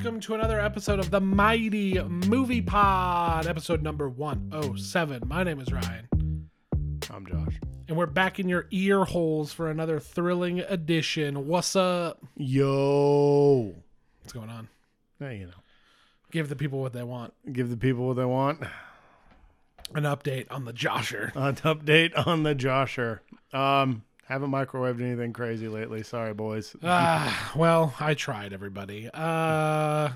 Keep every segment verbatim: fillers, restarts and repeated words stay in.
welcome to another episode of the Mighty Movie Pod, episode number one oh seven. My name is Ryan. I'm Josh. And we're back in your ear holes for another thrilling edition. What's up? Yo. What's going on? Hey, you know. Give the people what they want. Give the people what they want. An update on the Josher. An update on the Josher. Um, haven't microwaved anything crazy lately. Sorry, boys. Ah, uh, well, I tried, everybody. Uh,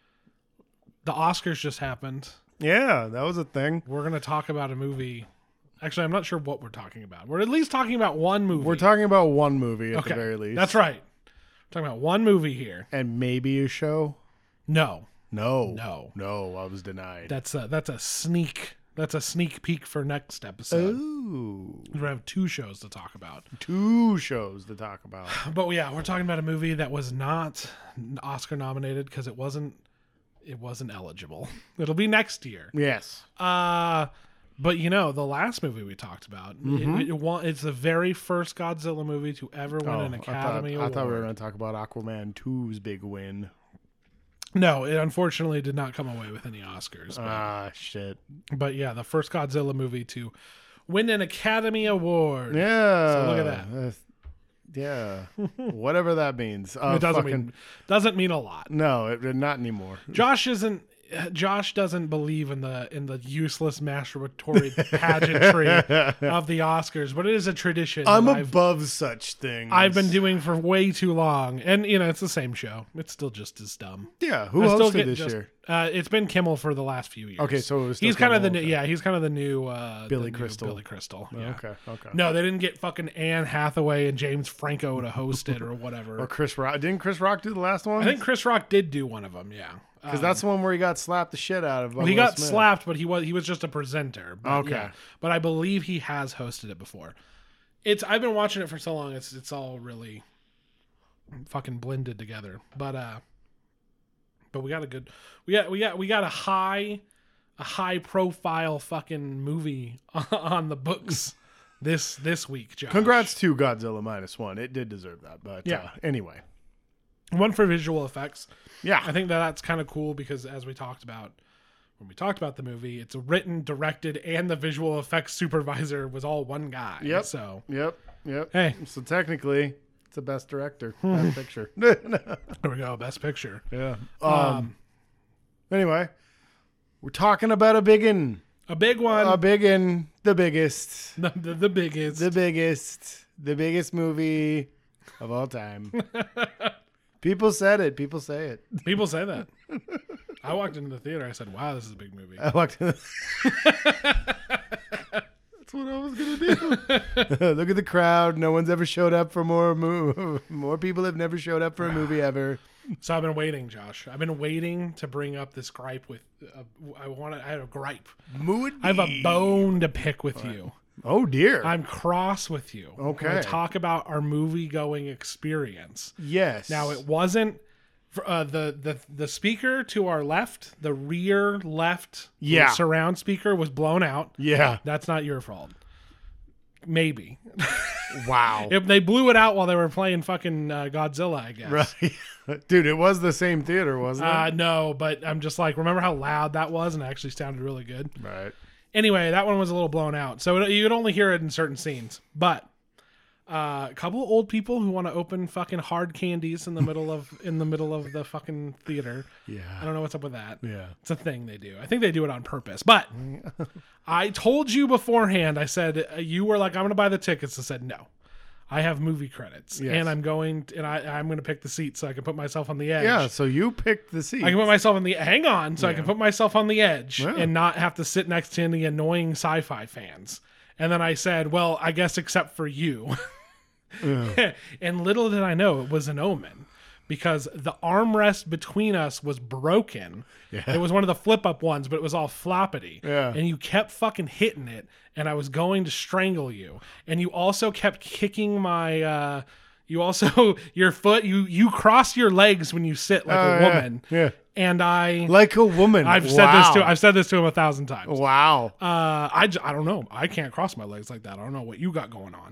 the Oscars just happened. Yeah, that was a thing. We're going to talk about a movie. Actually, I'm not sure what we're talking about. We're at least talking about one movie. We're talking about one movie at okay. the very least. That's right. We're talking about one movie here. And maybe a show? No. No. No. No, I was denied. That's a, that's a sneak. That's a sneak peek for next episode. Ooh. We're going to have two shows to talk about. Two shows to talk about. But yeah, we're talking about a movie that was not Oscar nominated because it wasn't it wasn't eligible. It'll be next year. Yes. Uh but you know, the last movie we talked about, Mm-hmm. it, it won, it's the very first Godzilla movie to ever win Oh, an Academy I thought, Award. I thought we were going to talk about Aquaman two's big win. No, it unfortunately did not come away with any Oscars. But, Ah, shit. but yeah, the first Godzilla movie to win an Academy Award. Yeah. So look at that. Uh, yeah. Whatever that means. Uh, it doesn't fucking, mean doesn't mean a lot. No, it, not anymore. Josh isn't. Josh doesn't believe in the in the useless masturbatory pageantry of the Oscars, but it is a tradition. I'm that I've, above such things. I've been doing for way too long, and you know it's the same show. It's still just as dumb. Yeah, who I still hosted get this just- year? Uh, it's been Kimmel for the last few years. Okay, so it was still he's kind of the Kimmel, new, okay. yeah he's kind of the new uh, Billy the new Crystal. Billy Crystal. Yeah. Okay, okay. No, they didn't get fucking Anne Hathaway and James Franco to host it or whatever. Or Chris Rock. Didn't Chris Rock do the last one? I think Chris Rock did do one of them. Yeah. Because that's the one where he got slapped the shit out of. Well, he got slapped, but he was he was just a presenter. But Okay. yeah. But I believe he has hosted it before. It's I've been watching it for so long. It's it's all really fucking blended together. But uh, but we got a good we got we got we got a high a high profile fucking movie on the books this this week, Josh. Congrats to Godzilla minus one. It did deserve that. But Yeah. uh, anyway. One for visual effects. Yeah. I think that that's kind of cool because as we talked about when we talked about the movie, it's written, directed, and the visual effects supervisor was all one guy. Yep. So Yep. Yep. hey, So technically, it's the best director. Best picture. yeah. there we go. Best picture. Um, Um, Anyway, we're talking about a biggin. a big one. A biggin. The biggest. the, the, the biggest. The biggest. The biggest movie of all time. People said it. People say it. People say that. I walked into the theater. I said, "Wow, this is a big movie." I walked in. That's what I was gonna do. Look at the crowd. No one's ever showed up for more. Mo- more people have never showed up for a movie ever. So I've been waiting, Josh. I've been waiting to bring up this gripe with. Uh, I want. I have a gripe. Mood. I have a bone to pick with you. Oh dear. I'm cross with you. Okay. We're gonna talk about our movie going experience. yes. Now it wasn't uh, the the the speaker to our left, the rear left Yeah. surround speaker was blown out. Yeah. That's not your fault. Maybe. Wow. If they blew it out while they were playing fucking uh, Godzilla, I guess. Right. Dude, it was the same theater, wasn't it? Uh, no, but I'm just like, remember how loud that was, and it actually sounded really good. right. Anyway, that one was a little blown out, so you could only hear it in certain scenes. But uh, a couple of old people who want to open fucking hard candies in the middle of in the middle of the fucking theater. I Yeah. don't know what's up with that. Yeah. It's a thing they do. I think they do it on purpose. But I told you beforehand. I said uh, you were like, I'm going to buy the tickets. I said no. I have movie credits, Yes. and I'm going to, and I, I'm going to pick the seat so I can put myself on the edge. Yeah. So you picked the seat. I can put myself on the hang on, so I can put myself on the edge Yeah. and not have to sit next to any annoying sci-fi fans. And then I said, "Well, I guess except for you." And little did I know it was an omen, because the armrest between us was broken. Yeah. It was one of the flip-up ones, but it was all floppity. Yeah. And you kept fucking hitting it, and I was going to strangle you. And you also kept kicking my. Uh, you also your foot. You you cross your legs when you sit like Oh, a yeah. woman. Yeah. And I. Like a woman. I've wow. said this to I've said this to him a thousand times. Wow. Uh, I, j- I don't know. I can't cross my legs like that. I don't know what you got going on.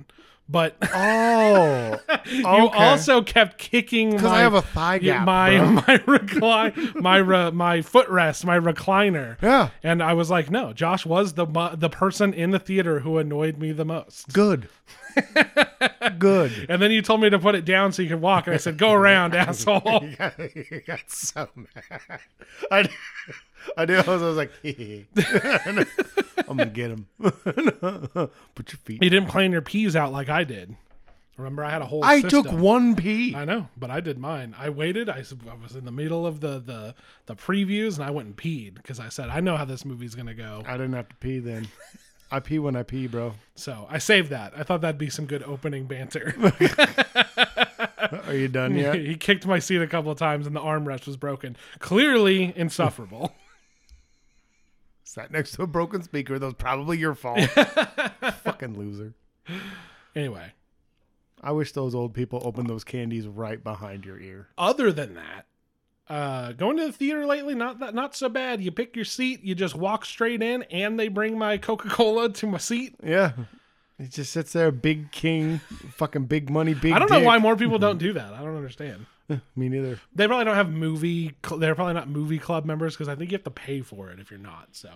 But Oh, you okay. also kept kicking because my I have a thigh gap. my bro. my recline my re, my footrest, my recliner. Yeah, And I was like, no, Josh was the mu- the person in the theater who annoyed me the most. good, good. And then you told me to put it down so you could walk, and I said, go around, asshole. You got, you got so mad. I, did- I did. I was, I was like, I'm gonna get him. Put your feet. You didn't plan your peas out like I did. Remember, I had a whole I system. took one pee. I know, but I did mine. I waited. I, s- I was in the middle of the, the, the previews, and I went and peed because I said, I know how this movie's going to go. I didn't have to pee then. I pee when I pee, bro. So I saved that. I thought that'd be some good opening banter. Are you done yet? He kicked my seat a couple of times, and the armrest was broken. Clearly insufferable. Sat next to a broken speaker. That was probably your fault. Fucking loser. Anyway, I wish those old people opened those candies right behind your ear. other than that, uh, going to the theater lately, not that, not so bad. You pick your seat, you just walk straight in, and they bring my Coca-Cola to my seat. Yeah. He just sits there, big king, fucking big money, big I don't know dick. why more people don't do that. I don't understand. Me neither. They probably don't have movie. Cl- they're probably not movie club members because I think you have to pay for it if you're not. So,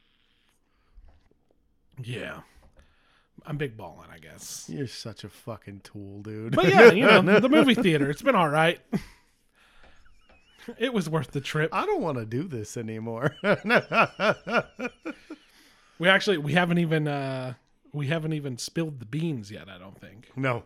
yeah, I'm big balling, I guess. You're such a fucking tool, dude. But yeah, you know, the movie theater. It's been all right. It was worth the trip. I don't want to do this anymore. We actually we haven't even uh, we haven't even spilled the beans yet. I don't think. No.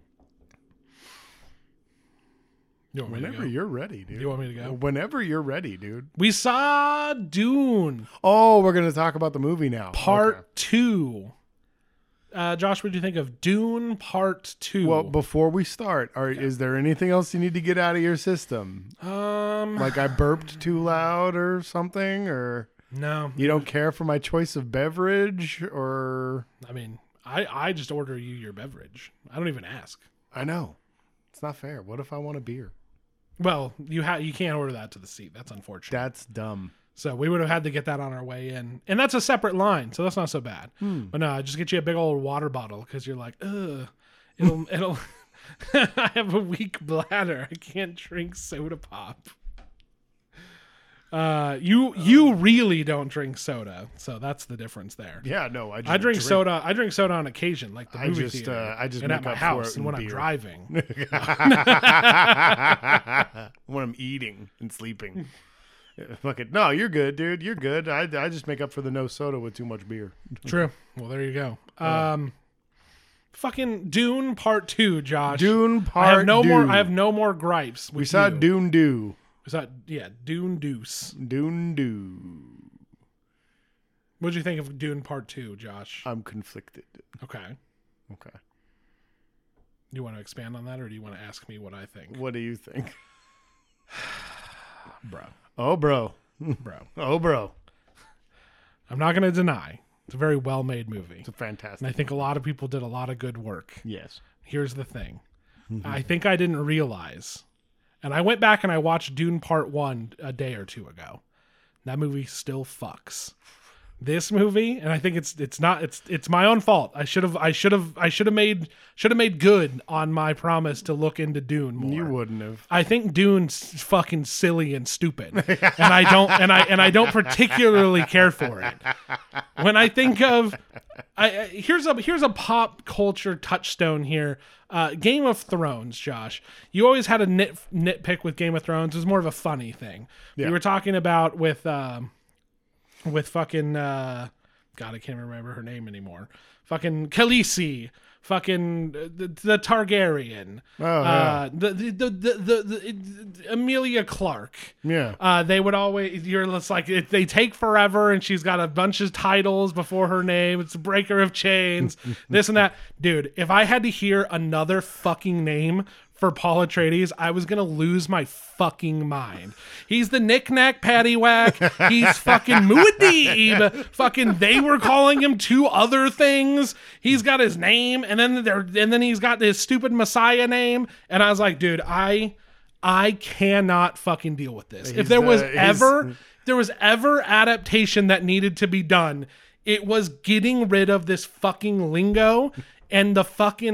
You want me to Whenever go? you're ready, dude. You want me to go? Whenever you're ready, dude. We saw Dune Oh, we're going to talk about the movie now. Part Okay. Two. Uh, Josh, what do you think of Dune Part Two? Well, before we start, are, is there anything else you need to get out of your system? um, Like I burped too loud or something? Or no, you don't care for my choice of beverage? Or I mean, I I just order you your beverage. I don't even ask. I know. It's not fair. What if I want a beer? Well, you ha- you can't order that to the seat. That's unfortunate. That's dumb. So we would have had to get that on our way in, and that's a separate line, so that's not so bad. Hmm. But no, just get you a big old water bottle because you're like, ugh, it'll it'll. I have a weak bladder. I can't drink soda pop. Uh, you you really don't drink soda, so that's the difference there. Yeah, no. I, just I drink, soda. I drink soda on occasion, like the I movie just, theater, uh, I just and make at my up for house, it and in when I'm beer. driving. When I'm eating and sleeping. Fuck it. No, you're good, dude. You're good. I, I just make up for the no soda with too much beer. True. Well, there you go. Um, fucking Dune Part Two, Josh. Dune Part I have no Dune. more. I have no more gripes. With We saw you. Dune Do. We saw yeah, Dune Deuce. Dune Do. What did you think of Dune Part Two, Josh? I'm conflicted. Okay. Okay. You want to expand on that, or do you want to ask me what I think, What do you think? bro? Oh, bro. Bro, Oh, bro. I'm not going to deny it's a very well-made movie, It's a fantastic. and I think a lot of people did a lot of good work. Yes. Here's the thing. Mm-hmm. I think I didn't realize, and I went back and I watched Dune Part One a day or two ago. That movie still fucks. This movie, and I think it's it's not it's it's my own fault. I should have I should have I should have made should have made good on my promise to look into Dune more. You wouldn't have. I think Dune's fucking silly and stupid, and I don't and I and I don't particularly care for it. When I think of, I, I here's a here's a pop culture touchstone here. Uh, Game of Thrones, Josh. You always had a nit nitpick with Game of Thrones. It was more of a funny thing. Yeah. We were talking about with um, with fucking uh, God, I can't remember her name anymore. Fucking Khaleesi. Fucking the, the Targaryen, Oh, uh, the, the, the, the, the, the Amelia Clark. Yeah. Uh, they would always, you're just like, it, they take forever, and she's got a bunch of titles before her name. It's a breaker of chains, this and that. Dude, if I had to hear another fucking name for Paul Atreides, I was going to lose my fucking mind. He's the knick-knack paddywhack. He's fucking Muad'Dib. Fucking, they were calling him two other things. He's got his name, and then there, and then he's got this stupid Messiah name. And I was like, dude, I, I cannot fucking deal with this. He's if there was the- he's- ever, if there was ever adaptation that needed to be done, it was getting rid of this fucking lingo and the fucking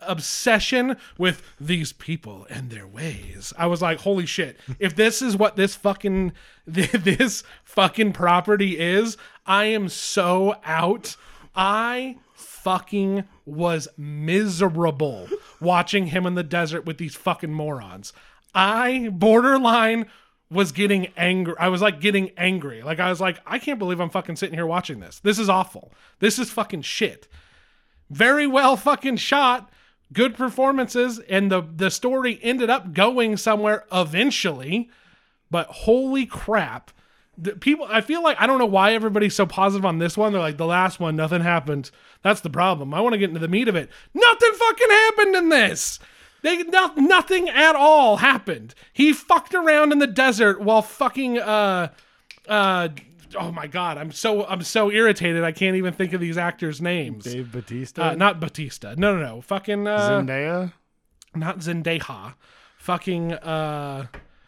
obsession with these people and their ways. I was like, holy shit. If this is what this fucking this fucking property is, I am so out. I fucking was miserable watching him in the desert with these fucking morons. I borderline was getting angry. I was like getting angry. Like I was like, I can't believe I'm fucking sitting here watching this. This is awful. This is fucking shit. Very well fucking shot. Good performances. And the, the story ended up going somewhere eventually. But holy crap. The people, I feel like, I don't know why everybody's so positive on this one. They're like, the last one, nothing happened. That's the problem. I want to get into the meat of it. Nothing fucking happened in this. They no, nothing at all happened. He fucked around in the desert while fucking uh uh oh my god, I'm so I'm so irritated. I can't even think of these actors' names. Dave Bautista? Uh, not Bautista. No, no, no. Fucking uh, Zendaya? Not Zendaya. Fucking uh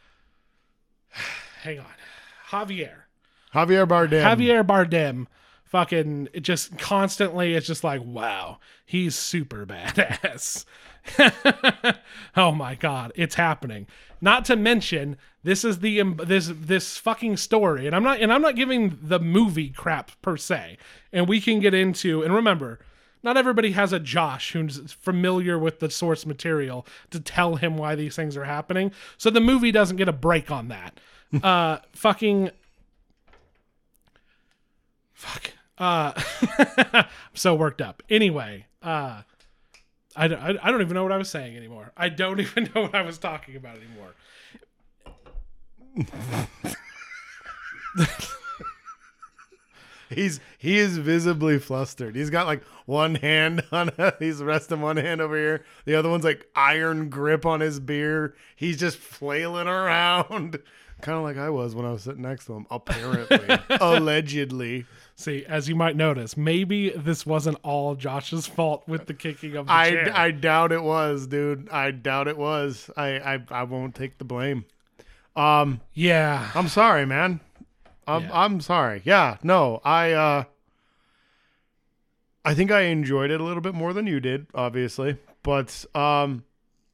hang on. Javier. Javier Bardem. Javier Bardem. Fucking it just constantly, it's just like, wow, he's super badass. Oh my god, it's happening. Not to mention, this is the this this fucking story, and I'm not and I'm not giving the movie crap per se. And we can get into, and remember, not everybody has a Josh who's familiar with the source material to tell him why these things are happening. So the movie doesn't get a break on that. uh, fucking. Fuck. Uh, I'm so worked up. Anyway, uh, I don't, I don't even know what I was saying anymore. I don't even know what I was talking about anymore. He's he is visibly flustered. He's got like one hand on he's resting one hand over here. The other one's like iron grip on his beer. He's just flailing around. Kind of like I was when I was sitting next to him, apparently. Allegedly. See, as you might notice, maybe this wasn't all Josh's fault with the kicking of the I, chair. I doubt it was, dude. I doubt it was. I, I, I won't take the blame. Um, yeah. I'm sorry, man. I'm, Yeah. I'm sorry. Yeah, no, I, uh, I think I enjoyed it a little bit more than you did, obviously, but, um,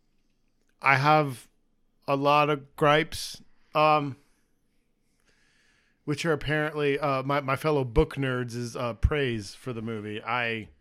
I have a lot of gripes, um, which are apparently, uh, my, my fellow book nerds is, uh, praise for the movie. I,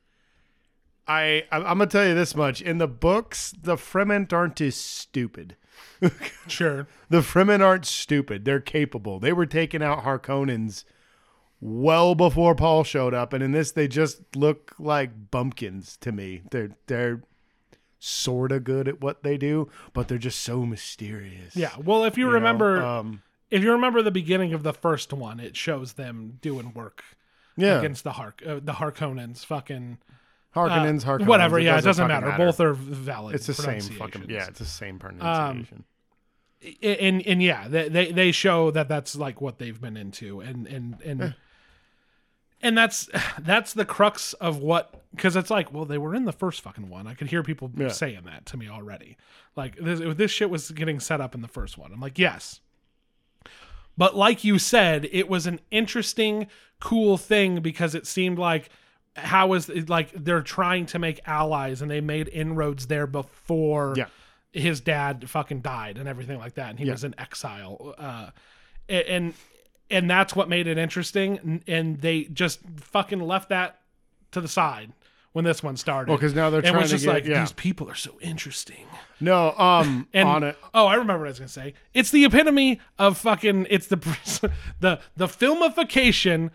I, I'm going to tell you this much. In the books, the Fremen aren't as stupid. Sure. The Fremen aren't stupid. They're capable. They were taking out Harkonnens well before Paul showed up, and in this, they just look like bumpkins to me. They're they're sort of good at what they do, but they're just so mysterious. Yeah. Well, if you, You remember, know, um, if you remember the beginning of the first one, it shows them doing work yeah, against the Hark, uh, the Harkonnens. Fucking Harkonnens, uh, Harkonnens. whatever. Yeah, it doesn't fucking matter. Both are valid. It's the same fucking pronunciations. yeah. It's the same pronunciation. and and yeah, they, they they show that that's like what they've been into, and and and Eh. and that's that's the crux of what, because it's like, well, they were in the first fucking one. I could hear people Yeah. saying that to me already. Like this, this shit was getting set up in the first one. I'm like, yes, but like you said, it was an interesting, cool thing because it seemed like, how is it, like they're trying to make allies, and they made inroads there before. Yeah. His dad fucking died and everything like that, and he Yeah. was in exile, uh, and and that's what made it interesting. And they just fucking left that to the side when this one started. Well, because now they're and it trying was to just get like, yeah. these people are so interesting. No, um, And on it. oh, I remember what I was gonna say. It's the epitome of fucking. It's the the the filmification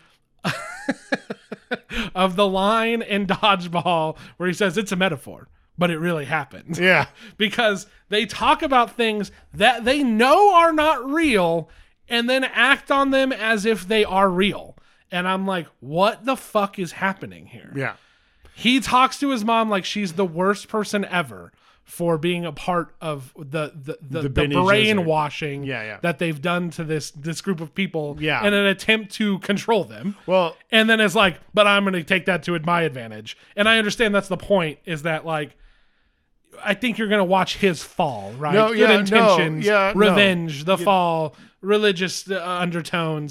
of the line in Dodgeball where he says it's a metaphor, but it really happened. Yeah. Because they talk about things that they know are not real and then act on them as if they are real. And I'm like, what the fuck is happening here? Yeah. He talks to his mom like she's the worst person ever for being a part of the the, the, The the, Bene Gesserit. brainwashing Yeah, yeah. that they've done to this this group of people Yeah. in an attempt to control them. Well, And then it's like, but I'm going to take that to my advantage. And I understand that's the point, is that like, I think you're going to watch his fall, right? No, Good yeah, no, intentions, yeah, no. revenge, the fall, religious uh, undertones.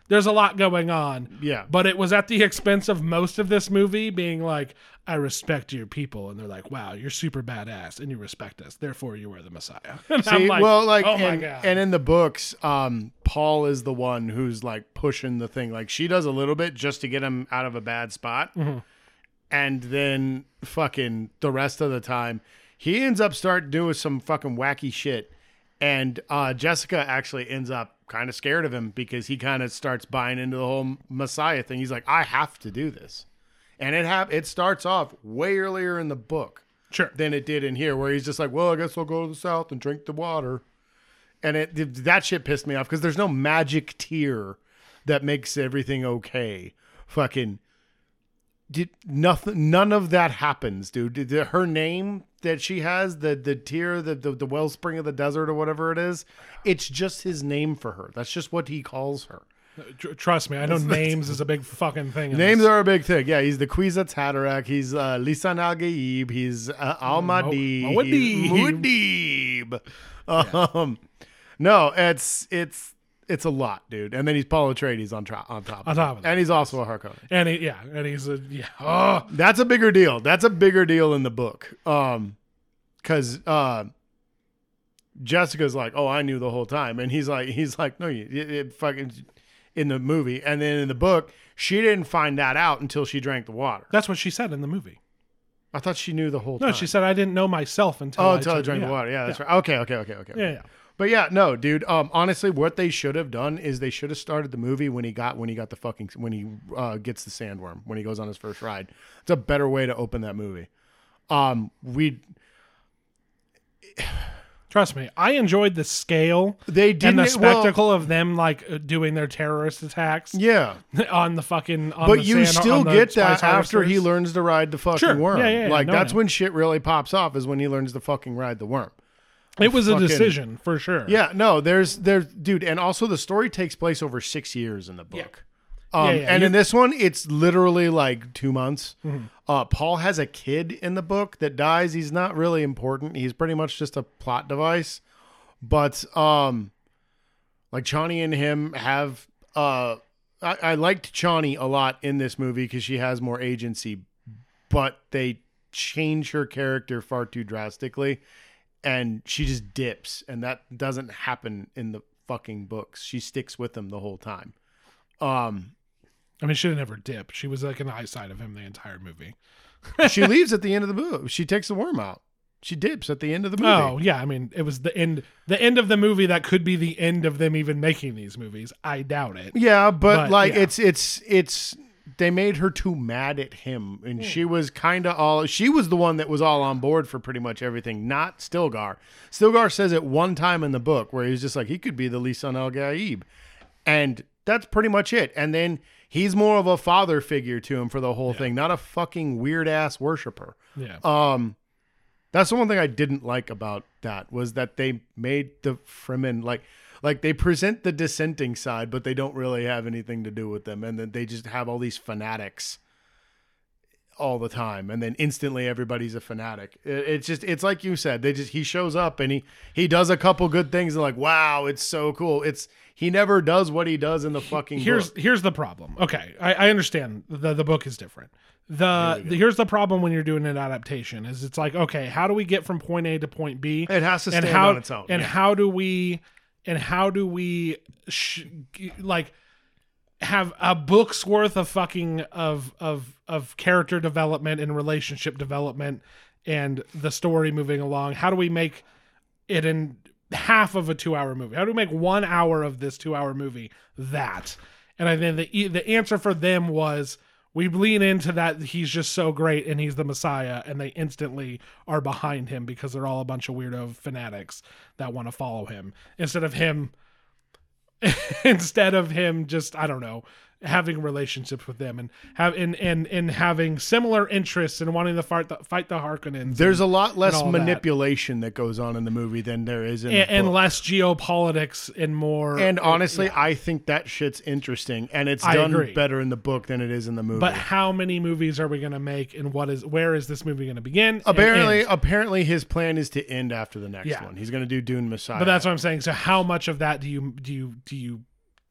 there's a lot going on. Yeah. But it was at the expense of most of this movie being like, I respect your people. And they're like, wow, you're super badass and you respect us. Therefore, you are the Messiah. And See, I'm like, well, like, oh my and, God. and in the books, um, Paul is the one who's like pushing the thing. Like she does a little bit just to get him out of a bad spot. Mm-hmm. And then fucking the rest of the time, he ends up starting doing some fucking wacky shit. And uh, Jessica actually ends up kind of scared of him because he kind of starts buying into the whole Messiah thing. He's like, I have to do this. And it hap- it starts off way earlier in the book Sure. than it did in here, where he's just like, well, I guess I'll go to the south and drink the water. And it that shit pissed me off because there's no magic tear that makes everything okay. Fucking did nothing. None of that happens, dude. Did the, her name that she has, the the tear, the, the the wellspring of the desert or whatever it is, it's just his name for her. That's just what he calls her. Tr- Trust me, I know names is a big fucking thing. in Names this. are a big thing. Yeah, he's the Kwisatz Haderach. He's uh, Lisan Al Gaib. He's uh, Al Mahdi. Mo- he's Muad'Dib. Muad'Dib. Um, no, it's it's it's a lot, dude. And then he's Paul Atreides on top on top. On top of that. And he's also a Harkonnen. And he, yeah, and he's a yeah. Oh, That's a bigger deal. That's a bigger deal in the book. Um, because uh, Jessica's like, oh, I knew the whole time, and he's like, he's like, no, you it, it fucking in the movie, and then in the book, she didn't find that out until she drank the water. that's what she said in the movie. I thought she knew the whole No, time. she said I didn't know myself until oh, I until I took- drank yeah. the water. Yeah, that's yeah. right. Okay, okay, okay, okay. Yeah, yeah. But yeah, no, dude. Um, honestly, what they should have done is they should have started the movie when he got when he got the fucking when he uh, gets the sandworm when he goes on his first ride. It's a better way to open that movie. Um, we Trust me, I enjoyed the scale they didn't and the well, spectacle of them like uh, doing their terrorist attacks yeah, on the fucking. On but the you sand, still on the get spice that after he harvesters. learns to ride the fucking Sure. worm. Yeah, yeah, yeah. Like No, that's no. when shit really pops off is when he learns to fucking ride the worm. It was fucking- a decision for sure. Yeah, no, there's there's dude, and also the story takes place over six years in the book. Um, Yeah, yeah, and you- Mm-hmm. in this one, it's literally like two months. Uh, Paul has a kid in the book that dies. He's not really important. He's pretty much just a plot device. But um, like Chani and him have. Uh, I, I liked Chani a lot in this movie because she has more agency, but they change her character far too drastically, and she just dips, and that doesn't happen in the fucking books. She sticks with him the whole time. Um. I mean, she didn't ever dip. She was like an eyesight of him the entire movie. She leaves at the end of the movie. She takes the worm out. She dips at the end of the movie. Oh yeah, I mean, it was the end. The end of the movie that could be the end of them even making these movies. I doubt it. Yeah, but, But, like yeah. it's it's it's they made her too mad at him, and she was kind of all. She was the one that was all on board for pretty much everything. Not Stilgar. Stilgar says it one time in the book where he's just like he could be the Lisan Al Gaib, and that's pretty much it. And then he's more of a father figure to him for the whole thing, not a fucking weird ass worshiper. Yeah. Um, that's the one thing I didn't like about that was that they made the Fremen like like they present the dissenting side, but they don't really have anything to do with them, and then they just have all these fanatics all the time, and then instantly everybody's a fanatic. It, it's just it's like you said, they just he shows up and he he does a couple good things and like wow, it's so cool. It's he never does what he does in the fucking here's book. here's the problem. Okay, I, I understand the the book is different. The, we the here's the problem when you're doing an adaptation is it's like, okay, how do we get from point A to point B? It has to and stand how on its own. and yeah. how do we and how do we sh- like have a book's worth of fucking of of of character development and relationship development and the story moving along? How do we make it in half of a two-hour movie? How do we make one hour of this two-hour movie that? And I think the the answer for them was we lean into that he's just so great and he's the Messiah, and they instantly are behind him because they're all a bunch of weirdo fanatics that want to follow him instead of him instead of him just I don't know having relationships with them and have and and, and having similar interests and wanting to fight the, fight the Harkonnens. There's and, a lot less all that. manipulation that. goes on in the movie than there is in and, the and book. less geopolitics and more. And honestly, yeah. I think that shit's interesting, and it's I done agree. better in the book than it is in the movie. But how many movies are we going to make, and what is where is this movie going to begin? and apparently, end? apparently, his plan is to end after the next Yeah. one. He's going to do Dune Messiah. But that's what I'm saying. So how much of that do you do you do you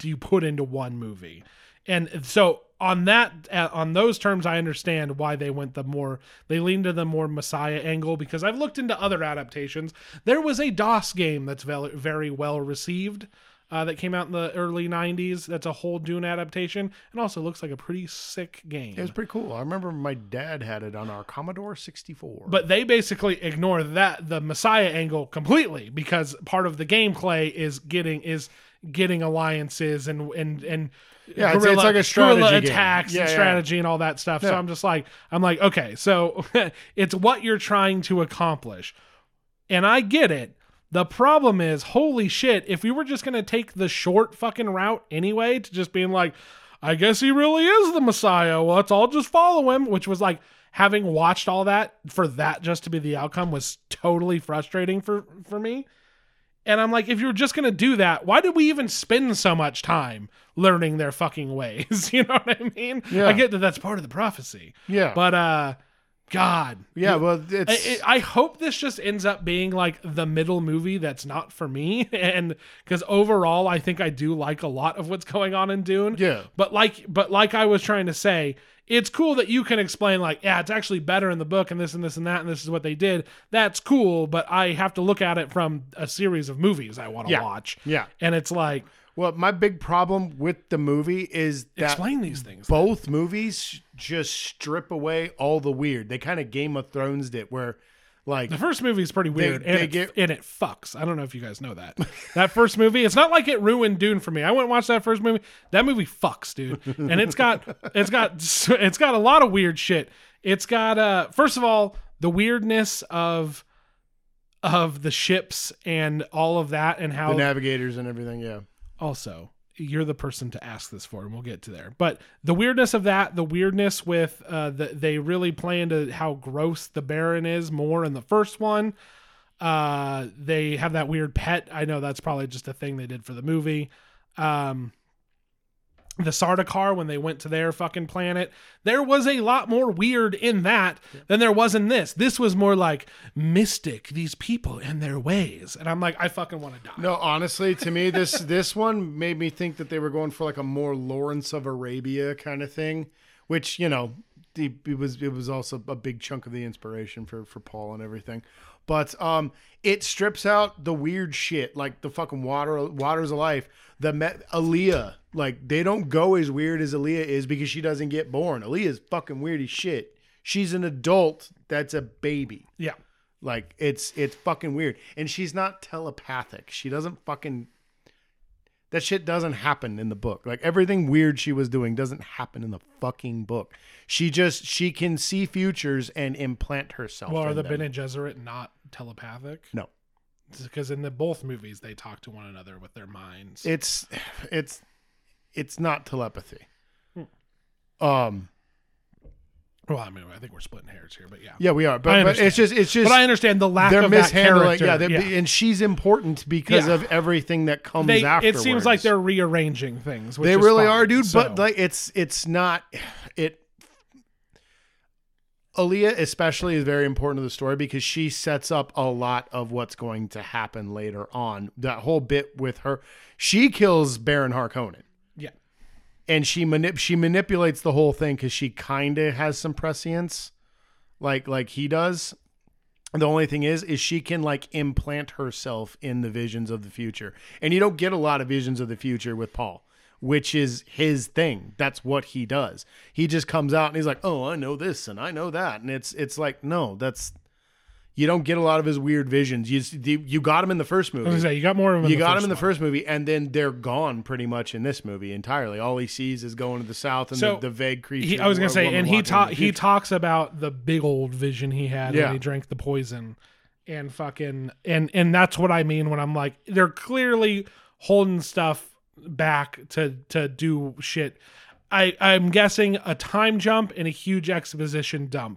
do you put into one movie? And so on that, uh, on those terms, I understand why they went the more, they leaned to the more Messiah angle, because I've looked into other adaptations. There was a DOS game that's very, very well received uh, that came out in the early nineties. That's a whole Dune adaptation, and also looks like a pretty sick game. It was pretty cool. I remember my dad had it on our Commodore sixty-four. But they basically ignore that, the Messiah angle, completely, because part of the gameplay is getting is getting alliances and and and yeah, guerrilla, it's, it's like a strategy guerrilla game. attacks yeah, and yeah. strategy and all that stuff. Yeah. So I'm just like, I'm like, okay, so it's what you're trying to accomplish, and I get it. The problem is, holy shit, if we were just going to take the short fucking route anyway, to just being like, I guess he really is the Messiah, well, let's all just follow him, which was like, having watched all that, for that just to be the outcome was totally frustrating for, for me. And I'm like, if you're just going to do that, why did we even spend so much time learning their fucking ways? You know what I mean? Yeah. I get that that's part of the prophecy. Yeah. But, uh, God. Yeah, well, it's... I, I hope this just ends up being like the middle movie that's not for me. And because overall, I think I do like a lot of what's going on in Dune. Yeah. But like, but like I was trying to say, it's cool that you can explain like, yeah, it's actually better in the book and this and this and that, and this is what they did. That's cool. But I have to look at it from a series of movies I want to Yeah. watch. Yeah. And it's like, Well, my big problem with the movie is that explain these things. both movies just strip away all the weird. They kind of Game of Thrones'd it, where like The first movie is pretty weird, they and, it, get- and it fucks. I don't know if you guys know that. That first movie, it's not like it ruined Dune for me. I went and watched that first movie. That movie fucks, dude. And it's got it's got it's got a lot of weird shit. It's got uh first of all, the weirdness of of the ships and all of that, and how the navigators and everything. Yeah. also, you're the person to ask this for, and we'll get to there. But the weirdness of that, the weirdness with uh, the, they really play into how gross the Baron is more in the first one. Uh, they have that weird pet. I know that's probably just a thing they did for the movie. Um, the Sardaukar, when they went to their fucking planet, there was a lot more weird in that than there was in this. This was more like mystic, these people and their ways. And I'm like, I fucking want to die. No, honestly, to me, this this one made me think that they were going for like a more Lawrence of Arabia kind of thing, which, you know, the, it was it was also a big chunk of the inspiration for for Paul and everything. But um, it strips out the weird shit, like the fucking water waters of life. The Met, Aaliyah, like they don't go as weird as Aaliyah is because she doesn't get born. Aaliyah's fucking weird as shit. She's an adult that's a baby. Yeah. Like it's it's fucking weird, and she's not telepathic. She doesn't fucking. That shit doesn't happen in the book. Like everything weird she was doing doesn't happen in the fucking book. She just she can see futures and implant herself. Well, are in the them. Bene Gesserit not telepathic? No, because in the both movies they talk to one another with their minds. it's it's it's not telepathy. Hmm. Um. Well, I mean, I think we're splitting hairs here, but yeah, Yeah, we are, I but, but understand. it's just it's just but I understand the lack they're of that mishandling. character. Yeah, they're- and she's important because Yeah. of everything that comes They, afterwards. it seems like they're rearranging things. Which They is really fine. are, dude. So, But like, it's it's not it. Aaliyah especially is very important to the story because she sets up a lot of what's going to happen later on. That whole bit with her, she kills Baron Harkonnen. yeah, And she manip- she manipulates the whole thing because she kind of has some prescience, like like he does. The only thing is, is she can like implant herself in the visions of the future, and you don't get a lot of visions of the future with Paul, which is his thing. That's what he does. He just comes out and he's like, "Oh, I know this and I know that," and it's it's like, no, that's you don't get a lot of his weird visions. You you got him in the first I was movie. gonna say, you got more of them. In You the got first him in the one. first movie, and then they're gone pretty much in this movie entirely. All he sees is going to the south and So, the, the vague creature. He, I was gonna or say, woman and he walking ta- in the he future. talks about the big old vision he had Yeah. when he drank the poison, and fucking and and that's what I mean when I'm like, they're clearly holding stuff back to to do shit. I I'm guessing a time jump and a huge exposition dump,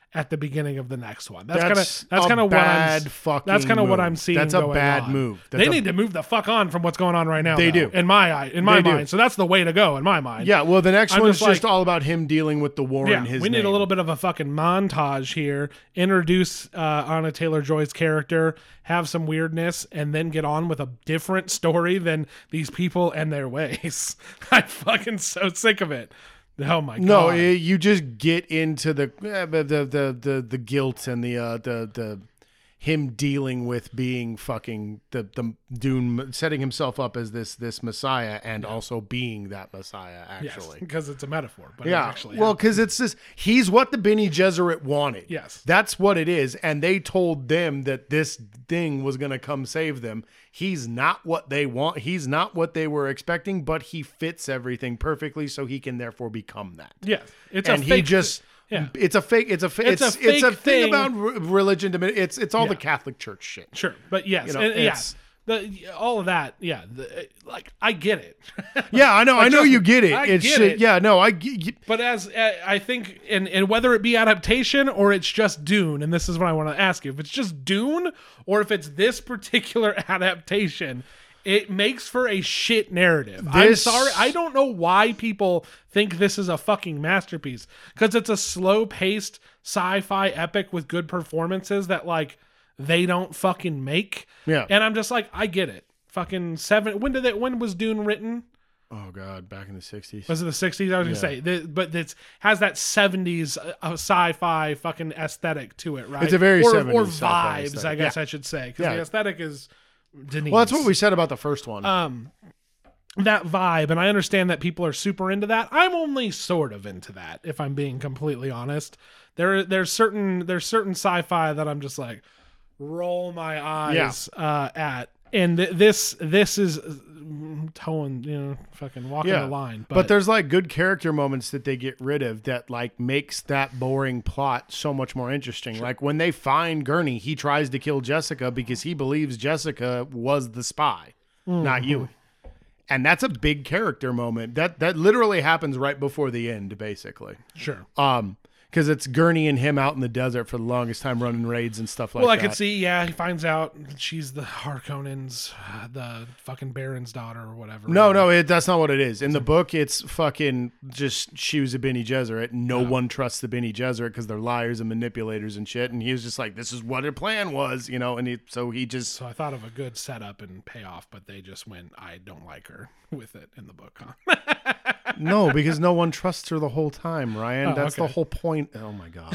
at the beginning of the next one. That's kind of That's that's a kind of what I'm bad fucking that's kind of what move. I'm seeing. That's a going bad on. move. That's they a- need to move the fuck on from what's going on right now. They though, do. in my eye, in my They do. mind. So that's the way to go in my mind. Yeah, well, the next I'm one's just just, like- all about him dealing with the war Yeah, in his we need name. a little bit of a fucking montage here. Introduce uh, Anna Taylor-Joy's character, have some weirdness, and then get on with a different story than these people and their ways. I'm fucking so sick of it. Oh my No, god! it, you just get into the eh, the the the the, the guilt and the uh, the the him dealing with being fucking the the Dune, setting himself up as this this Messiah and also being that Messiah actually. because it's a metaphor. But it Yeah, actually well, happened. because it's this. He's what the Bene Gesserit wanted. Yes. That's what it is, and they told them that this thing was going to come save them. He's not what they want. He's not what they were expecting, but he fits everything perfectly, so he can therefore become that. yes, it's and a he fake, just. yeah. It's a fake. It's a. fa- It's It's a it's a, fake thing, thing. about re- religion. To me, it's it's all Yeah. the Catholic Church shit. Sure, but yes, You know, and, yeah, it's- the all of that, yeah, the, like I get it. Yeah, I know. Like, I know just- you get it. I it's get shit. it. Yeah, no, I get. But as uh, I think, and and whether it be adaptation or it's just Dune, and this is what I want to ask you: if it's just Dune, or if it's this particular adaptation, it makes for a shit narrative. I'm This- sorry, I don't know why people think this is a fucking masterpiece, because it's a slow-paced sci-fi epic with good performances that like they don't fucking make. Yeah. and I'm just like, I get it. Fucking seven. When did it? When was Dune written? Oh God, back in the sixties. Was it the sixties? I was Yeah. gonna say, the, but it has that seventies uh, sci-fi fucking aesthetic to it, right? It's a very or, seventies or sci-fi vibes, I aesthetic. guess Yeah. I should say, because Yeah. the aesthetic is Denise. Well, that's what we said about the first one. um that vibe, and I understand that people are super into that. I'm only sort of into that, if I'm being completely honest. There, there's certain there's certain sci-fi that I'm just like roll my eyes uh, at, and th- this this is uh, towing, you know, fucking walking yeah, the line. But, there's like good character moments that they get rid of that like makes that boring plot so much more interesting. Like when they find Gurney, he tries to kill Jessica because he believes Jessica was the spy, not Mm-hmm. you. And that's a big character moment. That that literally happens right before the end, basically. sure. Um, because it's Gurney and him out in the desert for the longest time running raids and stuff like Well, I that. could see, yeah, he finds out she's the Harkonnen's, uh, the fucking Baron's daughter or whatever. No, no, it, that's not what it is. In the book, it's fucking just she was a Bene Gesserit. No one trusts the Bene Gesserit because they're liars and manipulators and shit. And he was just like, "This is what her plan was," you know. And he, so he just So I thought of a good setup and payoff, but they just went, I don't like her with it in the book, huh? no, because no one trusts her the whole time, Ryan. Oh, That's the okay. whole point. Oh my god.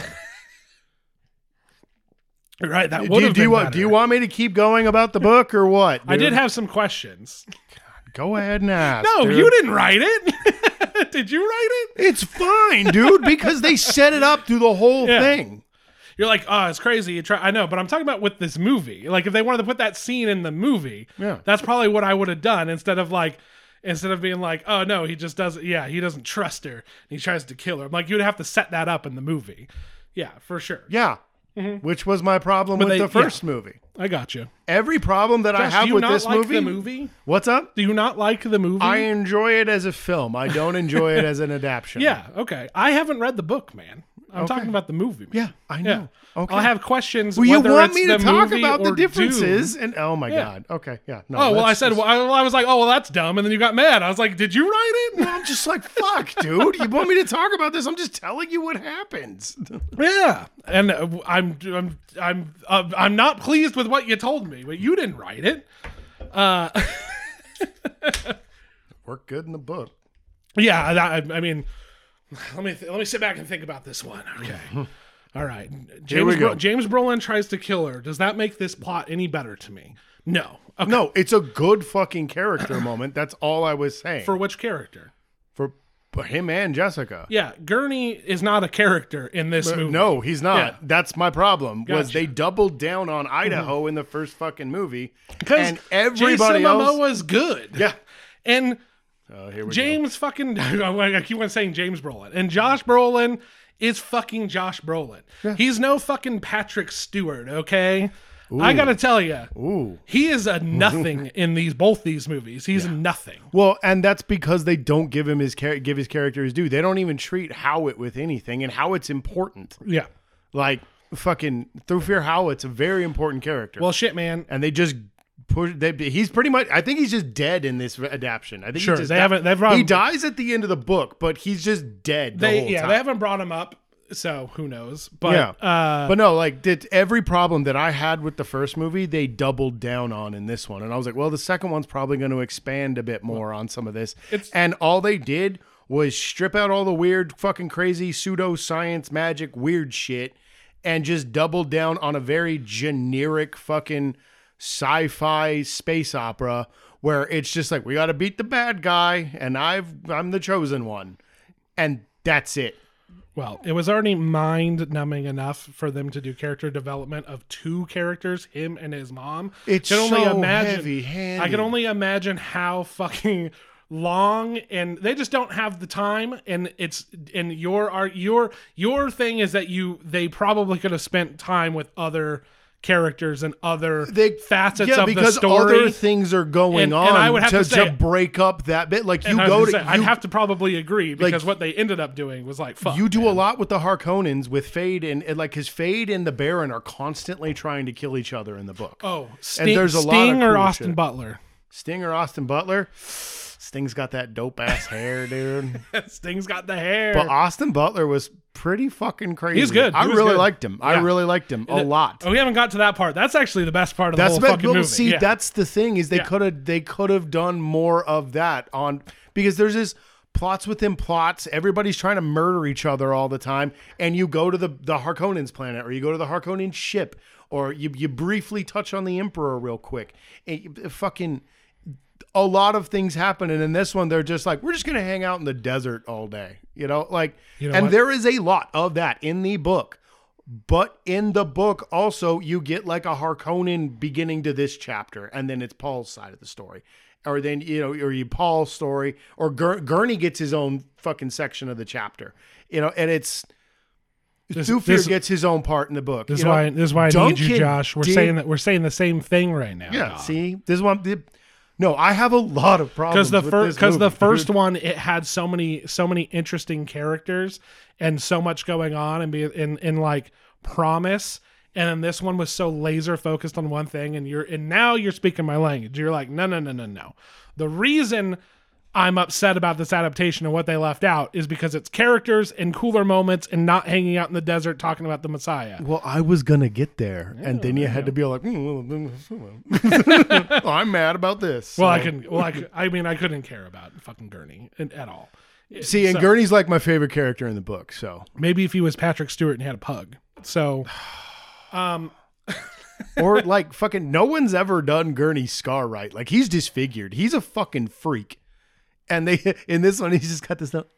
Right, that do, would you, have do been you want? better. Do you want me to keep going about the book or what? I did dude? have some questions. Go ahead and ask. No, dude. you didn't write it. Did you write it? It's fine, dude, because they set it up through the whole Yeah. thing. You're like, oh, it's crazy. You try. I know, but I'm talking about with this movie. Like, if they wanted to put that scene in the movie, Yeah. that's probably what I would have done instead of like, instead of being like, oh no, he just doesn't. Yeah, he doesn't trust her. He tries to kill her. I'm like, you'd have to set that up in the movie. Yeah, for sure. Yeah. Which was my problem But with they- the first yeah. movie. I got you. Every problem that I Josh, have do you with not this like movie, the movie? What's up? Do you not like the movie? I enjoy it as a film. I don't enjoy it as an adaptation. yeah. Okay. I haven't read the book, man. I'm Okay. talking about the movie. Yeah, I know. Okay. I'll have questions. Well, you whether want it's me to the talk movie about the or differences? Dune. And oh my Yeah. god. Okay. Yeah. No, Oh well, I let's said just- well, I, I was like, oh well, that's dumb, and then you got mad. I was like, did you write it? I'm just like, fuck, dude. You want me to talk about this? I'm just telling you what happens. Yeah, and uh, I'm I'm I'm uh, I'm not pleased with what you told me, but you didn't write it. Uh, Worked good in the book. yeah, I, I mean, let me th- let me sit back and think about this one. Okay, all right. James we go. Bro- James Brolin tries to kill her. Does that make this plot any better to me? No. Okay. No, it's a good fucking character moment. That's all I was saying. For which character? for for him and Jessica. Yeah, Gurney is not a character in this Uh, movie. No, he's not. Yeah. That's my problem. Was Gotcha. they doubled down on Idaho in the first fucking movie, because and everybody Jason else. Momoa's good. Yeah. and Oh, here we James fucking I keep on saying James Brolin, and Josh Brolin is fucking Josh Brolin. He's no fucking Patrick Stewart. Okay, I gotta tell you, go. Ooh. he is a nothing in these both these movies. He's nothing. Well, and that's because they don't give him his char- give his character his due. They don't even treat Howitt with anything, and Howit's important. Yeah. Like fucking Thufir Hawat's a very important character. Well, shit, man. and they just push. They, he's pretty much. I think he's just dead in this adaptation. I think Sure, he just they di- haven't- they've brought he him- dies at the end of the book, but he's just dead. The They whole yeah, time. they haven't brought him up, so who knows? But Yeah. uh, But no, like did every problem that I had with the first movie, they doubled down on in this one. And I was like, well, the second one's probably going to expand a bit more on some of this. It's- and all they did was strip out all the weird, fucking crazy pseudoscience, magic, weird shit, and just doubled down on a very generic fucking sci-fi space opera where it's just like, we got to beat the bad guy, and I've I'm the chosen one. And that's it. well, it was already mind-numbing enough for them to do character development of two characters, him and his mom. It's Can only so imagine- heavy-handed. I can only imagine how fucking long, and they just don't have the time. And it's and your art, your your thing is that you they probably could have spent time with other characters and other They, facets yeah, of the because story. other things are going And- on and I would have to, to say- to break up that bit. Like you And I was go gonna to, say, I'd you, have to probably agree because like, what they ended up doing was like fuck. you do man. a lot with the Harkonnens with Fade and, and like his Fade and the Baron are constantly trying to kill each other in the book. Oh, Sting, there's a lot Sting of or cool Austin shit. Butler. Sting or Austin Butler? Sting's got that dope ass hair, dude. Sting's got the hair. But Austin Butler was pretty fucking crazy. He's good. He I was really good. liked him. I Yeah. really liked him a That- lot. Oh, we haven't got to that part. That's actually the best part of That's the the whole fucking well, movie. see, Yeah. that's the thing is they Yeah. could have they could have done more of that on because there's this plots within plots. Everybody's trying to murder each other all the time, and you go to the the Harkonnens planet, or you go to the Harkonnen ship, or you you briefly touch on the Emperor real quick. And you- fucking a lot of things happen, and in this one, they're just like, we're just gonna hang out in the desert all day, you know, like. You know and what? there is a lot of that in the book. But in the book, also, you get like a Harkonnen beginning to this chapter, and then it's Paul's side of the story. Or then, you know, or you Paul's story, or Gur- Gurney gets his own fucking section of the chapter, you know, and it's This- Thufir this- gets his own part in the book. This is you know? why. This is why I need Duncan you, Josh. We're did- saying that we're saying the same thing right now. Yeah, see, this is what I'm. No, I have a lot of problems because the with first this because the movie, first dude. one it had so many so many interesting characters and so much going on and be in in like promise. And then this one was so laser focused on one thing, and you're and now you're speaking my language. You're like, no, no, no, no, no. The reason I'm upset about this adaptation and what they left out is because it's characters and cooler moments and not hanging out in the desert talking about the Messiah. Well, I was gonna get there, and then you had to be like, mm, well, well, I'm mad about this. Well, So- I can. Well, I, could, I mean, I couldn't care about fucking Gurney at at all. see, and So- Gurney's like my favorite character in the book. So, Maybe if he was Patrick Stewart and he had a pug. So, um, or like fucking, no one's ever done Gurney's scar right. Like he's disfigured. He's a fucking freak. And they in this one, he's just got this. Little,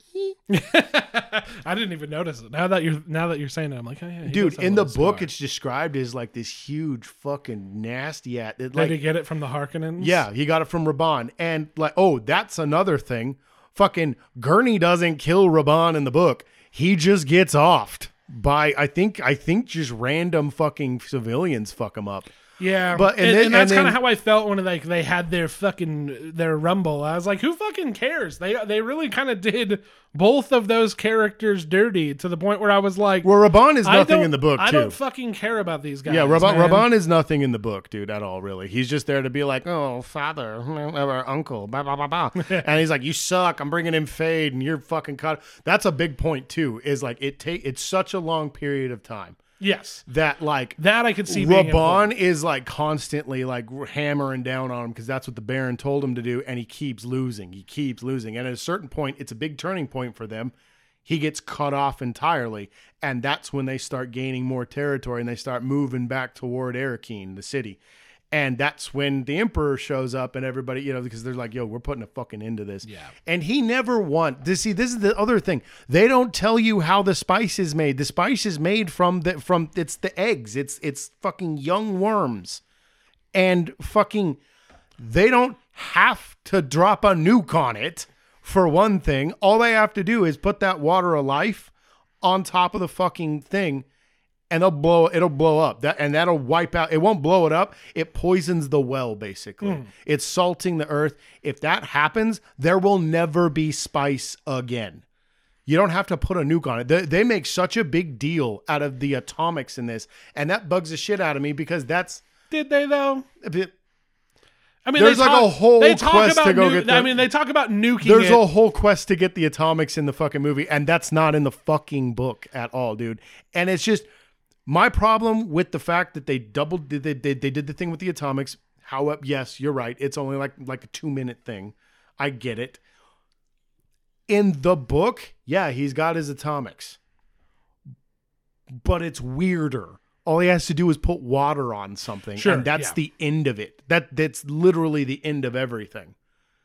I didn't even notice it. Now that you're now that you're saying it, I'm like, oh yeah, he dude. does have In a the little book, scar. it's described as like this huge fucking nasty at it. Did Like he get it from the Harkonnens? yeah, he got it from Raban, and like oh, that's another thing. Fucking Gurney doesn't kill Raban in the book. He just gets offed by I think I think just random fucking civilians fuck him up. yeah. But- and and, then- and that's and kind of then- how I felt when like they had their fucking their rumble. I was like, who fucking cares? They they really kind of did both of those characters dirty to the point where I was like, Well, Raban is I nothing don't- in the book I too. don't fucking care about these guys. Yeah, Raban, man. Raban is nothing in the book, dude, at all, really. He's just there to be like, oh, father, or uncle, blah, blah, blah, blah. And he's like, you suck. I'm bringing in Fade, and you're fucking cut. That's a big point, too, is like, it take it's such a long period of time Yes, that, like, that I could see. being Raban important. is like constantly like hammering down on him because that's what the Baron told him to do, and he keeps losing. He keeps losing. And at a certain point, it's a big turning point for them. He gets cut off entirely, and that's when they start gaining more territory and they start moving back toward Arakeen, the city. And that's when the Emperor shows up and everybody, you know, because they're like, yo, we're putting a fucking end to this. Yeah. And he never want to see, this is the other thing. They don't tell you how the spice is made. The spice is made from the, from, it's the eggs. It's, it's fucking young worms. And fucking, they don't have to drop a nuke on it for one thing. All they have to do is put that water of life on top of the fucking thing, and they'll blow it'll blow up. That and that'll wipe out. It won't blow it up. It poisons the well, basically. Mm. It's salting the earth. If that happens, there will never be spice again. You don't have to put a nuke on it. They, they make such a big deal out of the atomics in this, and that bugs the shit out of me because that's. Did they though? A bit, I mean, there's they like talk, a whole they talk quest about to go nu- get. The, I mean, they talk about nuking. There's it. a whole quest to get the atomics in the fucking movie, and that's not in the fucking book at all, dude. And it's just my problem with the fact that they doubled. They they, they did the thing with the atomics. How? Yes, you're right. It's only like like a two minute thing. I get it. In the book, yeah, he's got his atomics. But it's weirder. All he has to do is put water on something, sure, and that's yeah. the end of it. That That's literally the end of everything.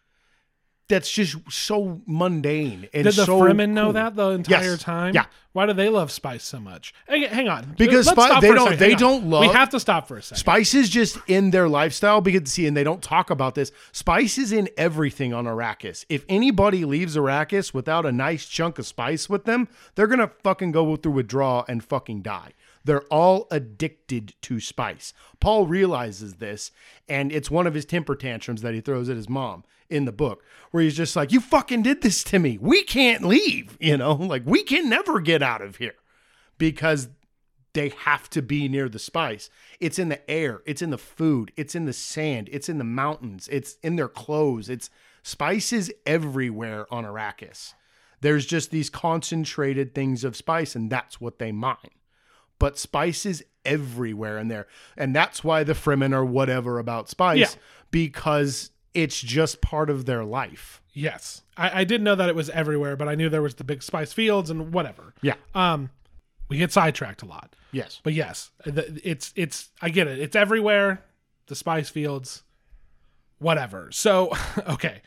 That's just so mundane. And Did the so Fremen know cool. that the entire Yes. time? Yeah. Why do they love spice so much? Hey, hang on. Because Let's spi- stop they for a don't- second. they Hang on. don't love- We have to stop for a second. Spice is just in their lifestyle because see, and they don't talk about this. Spice is in everything on Arrakis. If anybody leaves Arrakis without a nice chunk of spice with them, they're gonna fucking go through withdrawal and fucking die. They're all addicted to spice. Paul realizes this, and it's one of his temper tantrums that he throws at his mom in the book, where he's just like, "You fucking did this to me. We can't leave. You know, like we can never get out of here." Because they have to be near the spice. It's in the air. It's in the food. It's in the sand. It's in the mountains. It's in their clothes. It's spice is everywhere on Arrakis. There's just these concentrated things of spice, and that's what they mine. But spice is everywhere in there. And that's why the Fremen are whatever about spice, Yeah. because it's just part of their life. Yes. I, I didn't know that it was everywhere, but I knew there was the big spice fields and whatever. Yeah. Um, we get sidetracked a lot. Yes. But yes, the- it's, it's, I get it. It's everywhere. The spice fields, whatever. So, okay.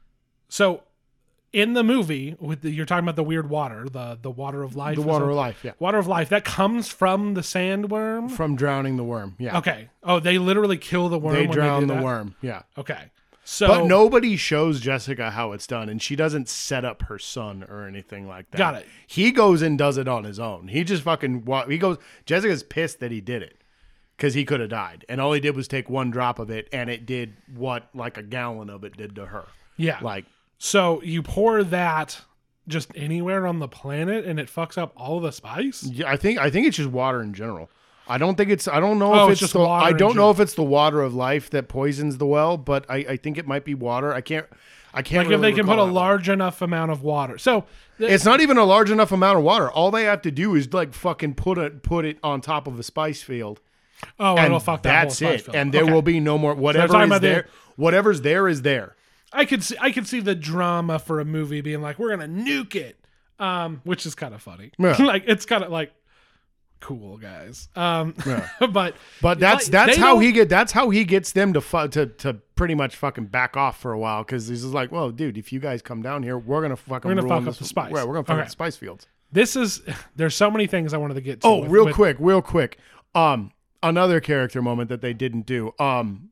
So in the movie, with the, you're talking about the weird water, the, the water of life. The or water something? of life, yeah. Water of life. That comes from the sandworm? From drowning the worm, yeah. Okay. Oh, they literally kill the worm They when drown they do the that? worm, yeah. Okay. So, But nobody shows Jessica how it's done, and she doesn't set up her son or anything like that. Got it. He goes and does it on his own. He just fucking wa- he goes. Jessica's pissed that he did it because he could have died, and all he did was take one drop of it, and it did what like a gallon of it did to her. yeah. Like So you pour that just anywhere on the planet and it fucks up all the spice? yeah, I think I think it's just water in general. I don't think it's. I don't know Oh, if it's it's, just the, water I in don't know general. if it's the water of life that poisons the well, but I, I think it might be water. I can't. I can't. Like if really they can put a recall that. large enough amount of water. So th- It's not even a large enough amount of water. All they have to do is like fucking put it put it on top of a spice field. oh, And it'll fuck that whole that's spice it. field. And there Okay. will be no more whatever talking is about the- there. Whatever's there is there. I could see I could see the drama for a movie being like, we're gonna nuke it. Um, which is kind of funny. Yeah. Like it's kind of like cool, guys. Um Yeah. but But that's like, that's they how don't- he get that's how he gets them to fu- to to pretty much fucking back off for a while because he's just like, well, dude, if you guys come down here, we're gonna fucking We're gonna ruin fuck up this- the spice. Right, we're gonna fuck Okay. up the spice fields. This is there's so many things I wanted to get to. Oh, with- real with- quick, real quick. Um, another character moment that they didn't do. Um,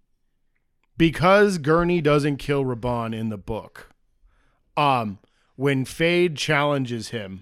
because Gurney doesn't kill Raban in the book. Um, when Fade challenges him.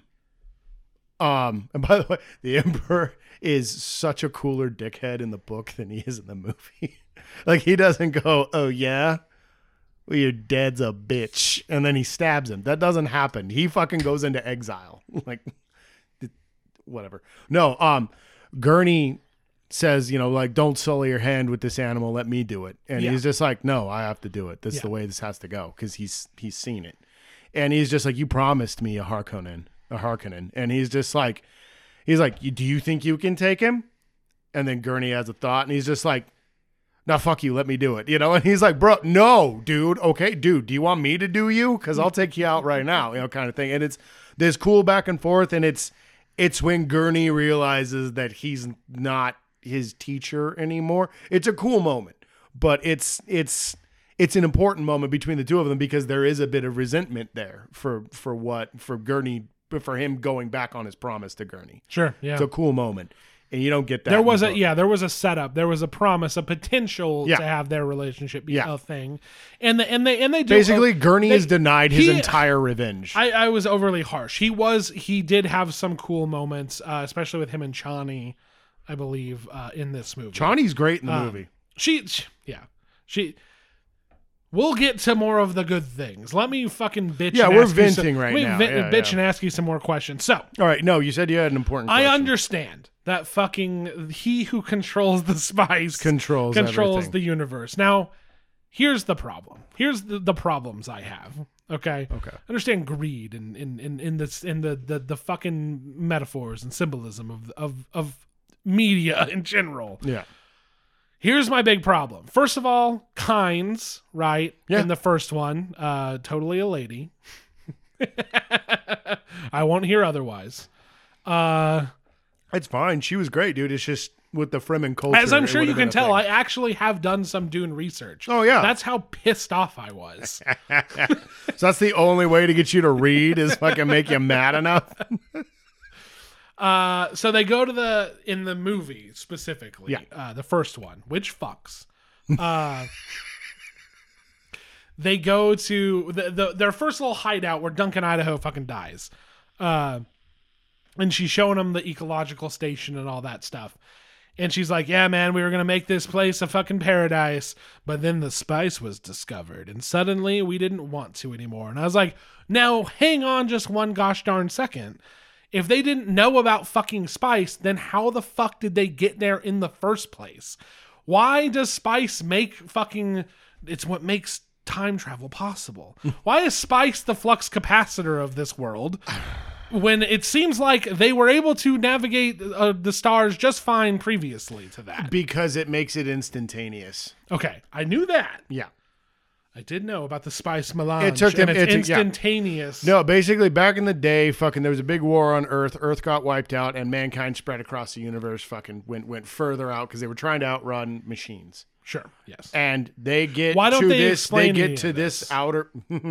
Um, and by the way, the Emperor is such a cooler dickhead in the book than he is in the movie. Like he doesn't go, "Oh yeah, well, your dad's a bitch," and then he stabs him. That doesn't happen. He fucking goes into exile. Like, whatever. No, um, Gurney says, you know, like, don't sully your hand with this animal. Let me do it. And Yeah. he's just like, no, I have to do it. This is Yeah. the way this has to go because he's he's seen it. And he's just like, you promised me a Harkonnen, a Harkonnen. And he's just like, he's like, "You- do you think you can take him? And then Gurney has a thought, and he's just like, no, fuck you, let me do it. You know, and he's like, bro, no, dude. Okay, dude, do you want me to do you? Because I'll take you out right now, you know, kind of thing. And it's this cool back and forth, and it's it's when Gurney realizes that he's not his teacher anymore. It's a cool moment, but it's it's it's an important moment between the two of them because there is a bit of resentment there for for what for Gurney for him going back on his promise to Gurney. Sure, yeah. It's a cool moment, and you don't get that. There in the was a book. yeah, there was a setup. There was a promise, a potential Yeah. to have their relationship be Yeah. a thing, and the, and they and they do, Basically, uh, Gurney they- is denied his he- entire revenge. I, I was overly harsh. He was he did have some cool moments, uh, especially with him and Chani, I believe, uh, in this movie. Chani's great in the Um, movie. She, she yeah, she. we'll get to more of the good things. Let me fucking bitch. Yeah, and we're ask you venting some, right let me now. vent- Yeah, bitch yeah. and ask you some more questions. So, All right, no, you said you had an important I question. understand that fucking he who controls the spice Controls controls everything. the universe. Now, here's the problem. Here's the, the problems I have. Okay. Okay. I understand greed and in in in this in the, the the fucking metaphors and symbolism of of of media in general. Yeah. Here's my big problem. First of all, Kynes, right? Yeah. In the first one, uh, totally a lady. I won't hear otherwise. Uh, It's fine. She was great, dude. It's just with the Fremen culture. as I'm it sure would you have been can a tell, thing. I actually have done some Dune research. Oh, yeah. That's how pissed off I was. So that's the only way to get you to read is fucking make you mad enough. Uh, so they go to the in the movie specifically, Yeah. uh, the first one, which fucks. Uh, they go to the, the their first little hideout where Duncan Idaho fucking dies, uh, and she's showing them the ecological station and all that stuff. And she's like, yeah, man, we were going to make this place a fucking paradise. But then the spice was discovered. And suddenly we didn't want to anymore. And I was like, now hang on just one gosh darn second. If they didn't know about fucking spice, then how the fuck did they get there in the first place? Why does spice make fucking... It's what makes time travel possible. Why is spice the flux capacitor of this world? When it seems like they were able to navigate uh, the stars just fine previously to that. Because it makes it instantaneous. Okay, I knew that. Yeah. I did know about the spice melange. It took them- and it's it took- yeah. instantaneous. No, basically back in the day, fucking there was a big war on Earth. Earth got wiped out and mankind spread across the universe, fucking went went further out because they were trying to outrun machines. Sure, yes. And they get Why don't to they this explain they any get to of this, this? outer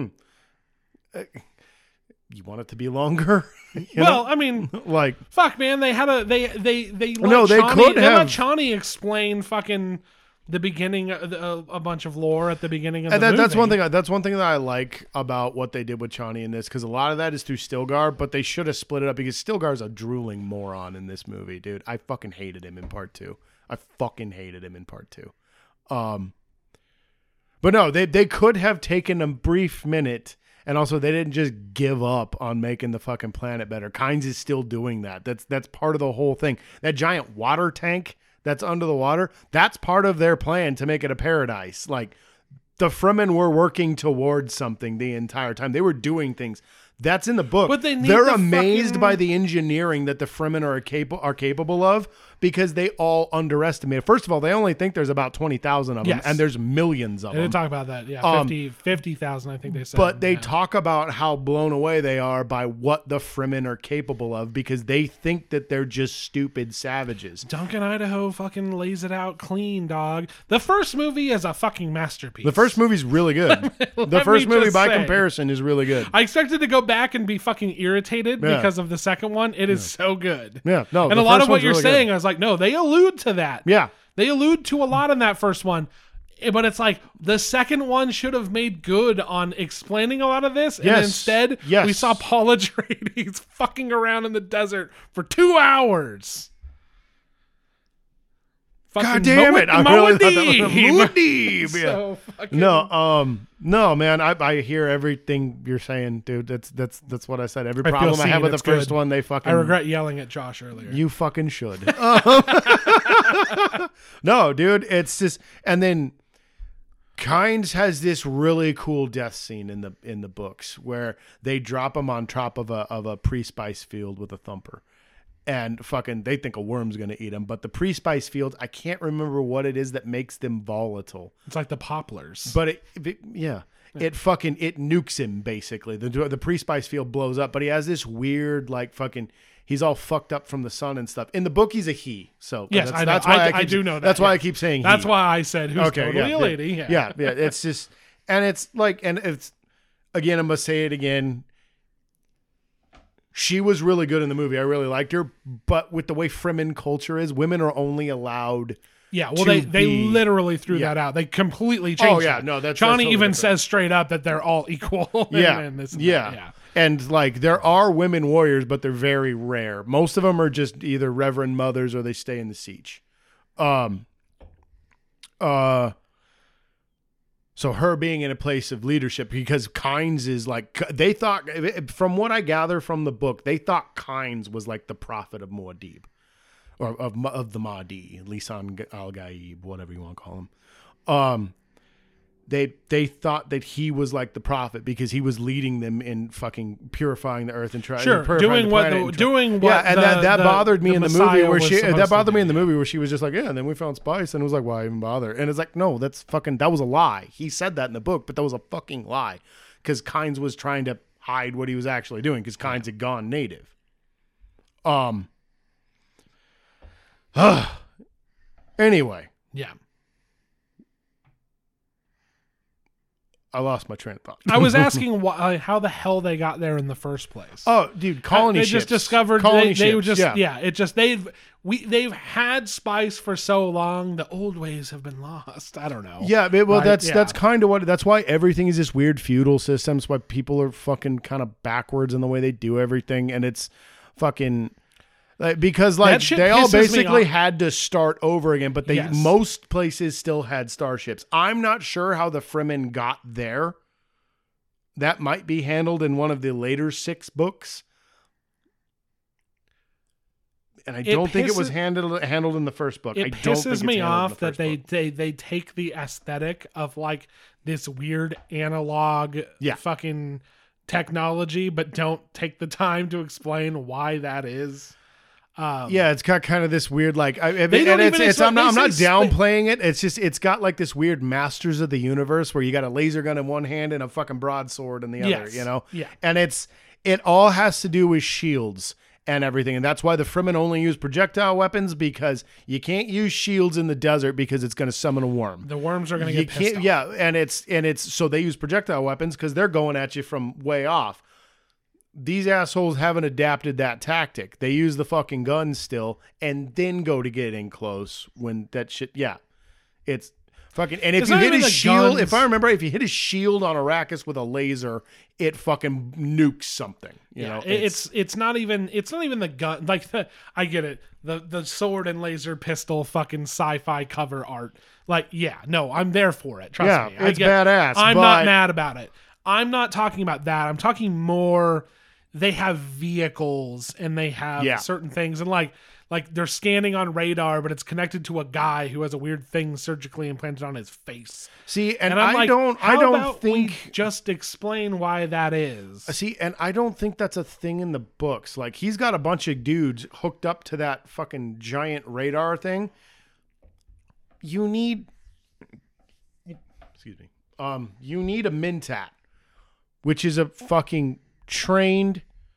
You want it to be longer? You well, know? I mean, like fuck, man. They had a they they they let No, they Chani, could they let have- Chani explain fucking the beginning, of the- a, a bunch of lore at the beginning of and the that, movie. that's one thing. I- That's one thing that I like about what they did with Chani in this, because a lot of that is through Stilgar, but they should have split it up because Stilgar's a drooling moron in this movie, dude. I fucking hated him in part two. I fucking hated him in part two. Um, but no, they they could have taken a brief minute, and also they didn't just give up on making the fucking planet better. Kynes is still doing that. That's that's part of the whole thing. That giant water tank that's under the water, that's part of their plan to make it a paradise. Like, the Fremen were working towards something the entire time. They were doing things. That's in the book. But they need They're the amazed fucking- by the engineering that the Fremen are capable are capable of because they all underestimate it. First of all, they only think there's about twenty thousand of them, Yes. and there's millions of They didn't them. talk about that. Yeah, Um, fifty fifty thousand. I think they said. But they yeah. talk about how blown away they are by what the Fremen are capable of because they think that they're just stupid savages. Duncan Idaho fucking lays it out clean, dog. The first movie is a fucking masterpiece. The first movie's really good. the let first me movie, just by say. comparison, is really good. I expected to go back and be fucking irritated Yeah. because of the second one. It is so good. Yeah, no, and the a lot first of what one's you're really saying, good. I was like, no, they allude to that. Yeah. They allude to a lot in that first one. Eh, But it's like the second one should have made good on explaining a lot of this. And Yes. instead, Yes. we saw Paul Atreides fucking around in the desert for two hours. God Fucking damn it! I really thought that was a Muad'Dib. Muad'Dib. Yeah. So fucking- No, um, no, man. I, I hear everything you're saying, dude. That's that's that's what I said. Every I feel problem I have seen. with the It's first good. one, they fucking. I regret yelling at Josh earlier. You fucking should. Um, no, dude. It's just, and then Kynes has this really cool death scene in the in the books where they drop him on top of a of a pre-spice field with a thumper. And fucking, they think a worm's gonna eat him, but the pre-spice field, I can't remember what it is that makes them volatile. It's like the poplars. But it, it yeah, it fucking it nukes him basically. The the pre-spice field blows up, but he has this weird like fucking. He's all fucked up from the sun and stuff. In the book, he's a he. So Yes, that's, I know. that's why I- I, I keep, do know that, That's why yeah. I keep saying. That's he. why I said who's Okay, totally yeah, a lady. yeah, Yeah. yeah, yeah. It's just, and it's like, and it's again. I'm gonna say it again. She was really good in the movie. I really liked her, but with the way Fremen culture is, women are only allowed. Yeah, well, to they, they be- literally threw yeah. that out. They completely changed. Oh, yeah, that. no, that's- that's Johnny totally even different. says straight up that they're all equal. and- Yeah, and this and yeah. that. yeah. And like there are women warriors, but they're very rare. Most of them are just either Reverend Mothers or they stay in the siege. Um. Uh. So her being in a place of leadership, because Kynes is like, they thought, from what I gather from the book, they thought Kynes was like the prophet of Muad'Dib, or of of the Mahdi, Lisan al-Gaib, whatever you want to call him. Um, they they thought that he was like the prophet because he was leading them in fucking purifying the earth and trying sure to doing what the, and try, doing what yeah, and the, that that the, bothered me the in the Messiah movie where was she supposed that bothered to me in the do. movie where she was just like, yeah, and then we found spice, and it was like, why even bother? And it's like, no, that's fucking that was a lie. He said that in the book, but that was a fucking lie because Kynes was trying to hide what he was actually doing because Kynes had gone native. Um. Anyway. Yeah. I lost my train of thought. I was asking why, how the hell they got there in the first place. Oh, dude, colony they ships. just discovered colony they, they were ships, just yeah. yeah. It just they've we they've had spice for so long. The old ways have been lost. I don't know. Yeah, but, well, Right? that's Yeah. that's kind of what. That's why everything is this weird feudal system. It's why people are fucking kind of backwards in the way they do everything, and it's fucking. Like, because like shit they all pisses me basically off. had to start over again, but they Yes. most places still had starships. I'm not sure how the Fremen got there. That might be handled in one of the later six books. And I It don't think it was pisses- handled handled in the first book. It I don't think pisses it's me handled in off the that first they, book. they they take the aesthetic of like this weird analog Yeah. fucking technology, but don't take the time to explain why that is. Um, Yeah, it's got kind of this weird like I, I- They and don't it's, even it's explain- I'm not I'm they not say spa- downplaying it. It's just it's got like this weird Masters of the Universe where you got a laser gun in one hand and a fucking broadsword in the other, Yes. you know? Yeah. And it's it all has to do with shields and everything. And that's why the Fremen only use projectile weapons because you can't use shields in the desert because it's going to summon a worm. the worms are going to You get pissed can't off. yeah, and it's and it's so they use projectile weapons because they're going at you from way off. These assholes haven't adapted that tactic. They use the fucking guns still and then go to get in close when that shit. Yeah. It's fucking. And if It's you not hit even his the shield, guns. if I remember, if you hit his shield on Arrakis with a laser, it fucking nukes something. You Yeah, know, it- it's it's not even it's not even the gun. Like the, I get it, the the sword and laser pistol fucking sci-fi cover art. Like yeah, no, I'm there for it. Trust Yeah, me, I it's get- badass, I'm but- not mad about it. I'm not talking about that. I'm talking more. They have vehicles and they have Yeah. certain things and like like they're scanning on radar, but it's connected to a guy who has a weird thing surgically implanted on his face. see, and, And I'm I like, don't, I how don't about we think. just explain why that is. See, and I don't think that's a thing in the books. Like he's got a bunch of dudes hooked up to that fucking giant radar thing. You need, excuse me, um, you need a Mentat, which is a fucking trained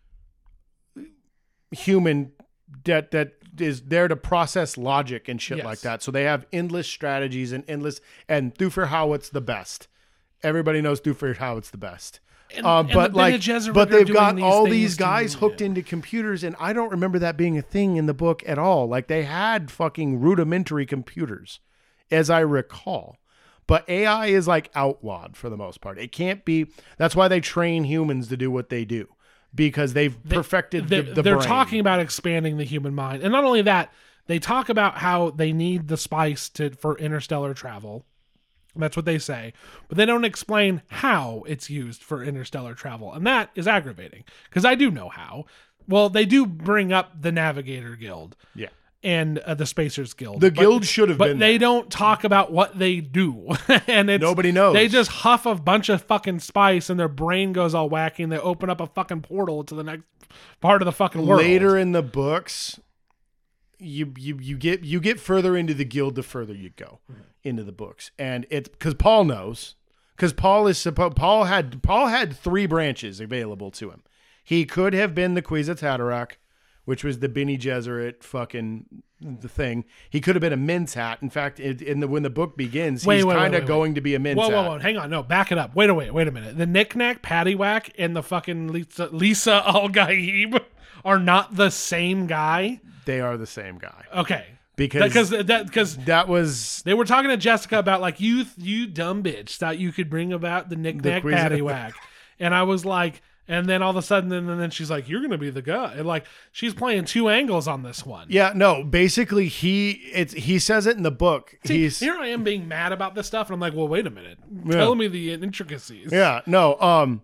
human that that is there to process logic and shit Yes. like that. So they have endless strategies and endless. And Thufir Hawat's the best. Everybody knows Thufir Hawat's the best. And- Uh, and but the like, Bene Gesserit but are they've doing got these all things these to- guys hooked yeah. into computers, and I don't remember that being a thing in the book at all. Like they had fucking rudimentary computers, as I recall. But A I is like outlawed for the most part. It can't be. That's why they train humans to do what they do because they've perfected They, the, the they're brain. talking about expanding the human mind, and not only that, they talk about how they need the spice to for interstellar travel. That's what they say, but they don't explain how it's used for interstellar travel, and that is aggravating because I do know how. Well, they do bring up the Navigator Guild Yeah. and uh, the Spacers Guild. The but- guild should have but been they there. don't talk about what they do, and it's Nobody knows. They just huff a bunch of fucking spice, and their brain goes all wacky, and they open up a fucking portal to the next part of the fucking world. Later in the books, you you you get you get further into the guild the further you go into the books, and it's because Paul knows because Paul is supposed Paul had Paul had three branches available to him. He could have been the Kwisatz Haderach, which was the Bene Gesserit fucking the thing. He could have been a Mentat. In fact, in, in the when the book begins, Wait, he's wait, wait, kind of wait, going to be a Mentat. Whoa, whoa, whoa! Hang on, no, back it up. Wait a wait, wait a minute. The knick-knack, paddywhack, and the fucking Lisa, Lisa Al Gaib are not the same guy. They are the same guy Okay, because because that because that was they were talking to Jessica about like you you dumb bitch thought you could bring about the knick-knack, Kwisatz- paddywhack, and I was like, And then all of a sudden, and then she's like, "You're gonna be the guy." And like, she's playing two angles on this one. Yeah, no. Basically, he it's he says it in the book. See, He's here I am being mad about this stuff, and I'm like, "Well, wait a minute. Yeah. Tell me the intricacies." Yeah, no. Um,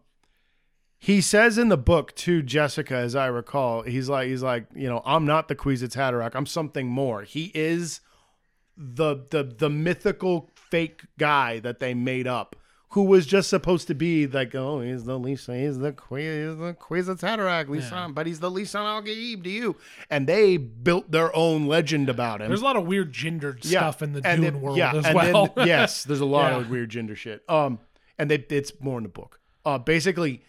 he says in the book to Jessica, as I recall, he's like, he's like, you know, I'm not the Kwisatz Haderach. I'm something more. He is the the the mythical fake guy that they made up, who was just supposed to be like, oh, he's the Lisa, he's the Quiz, he's the Kwisatz Haderach, Lisa, yeah. but he's the Lisa al-Gaib to you. And they built their own legend about him. There's a lot of weird gendered yeah. stuff in the and Dune then, world yeah, as and well. Then, yes, there's a lot yeah. of weird gender shit. Um, and they, it's more in the book. Uh, basically,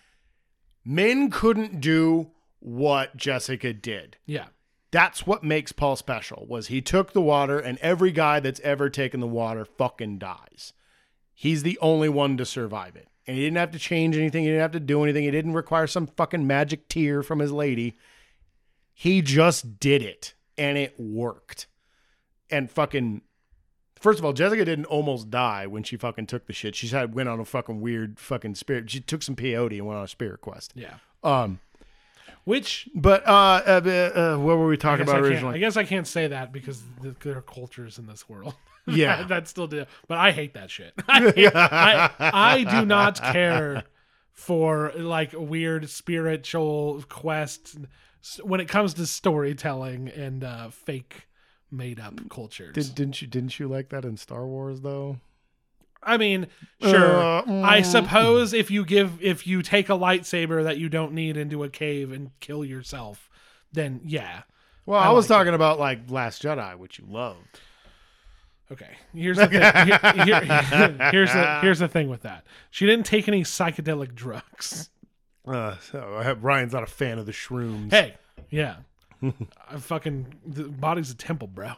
men couldn't do what Jessica did. Yeah. That's what makes Paul special, was he took the water, and every guy that's ever taken the water fucking dies. He's the only one to survive it. And he didn't have to change anything. He didn't have to do anything. He didn't require some fucking magic tear from his lady. He just did it, and it worked. And fucking, first of all, Jessica didn't almost die when she fucking took the shit. She had went on a fucking weird fucking spirit. She took some peyote and went on a spirit quest. Yeah. Um, Which, but uh, uh, uh, what were we talking about I originally? I guess I can't say that because the, there are cultures in this world. Yeah, that still do. But I hate that shit. I, hate, I, I do not care for like weird spiritual quests when it comes to storytelling and uh, fake made up cultures. Did, didn't you didn't you like that in Star Wars though? I mean, sure. Uh, mm. I suppose if you give if you take a lightsaber that you don't need into a cave and kill yourself, then yeah. Well, I, I was like talking it. about like Last Jedi, which you loved. Okay, here's the thing. Here, here, here's the here's the thing with that. She didn't take any psychedelic drugs. Uh, so I have, Ryan's not a fan of the shrooms. Hey, yeah, I fucking the body's a temple, bro.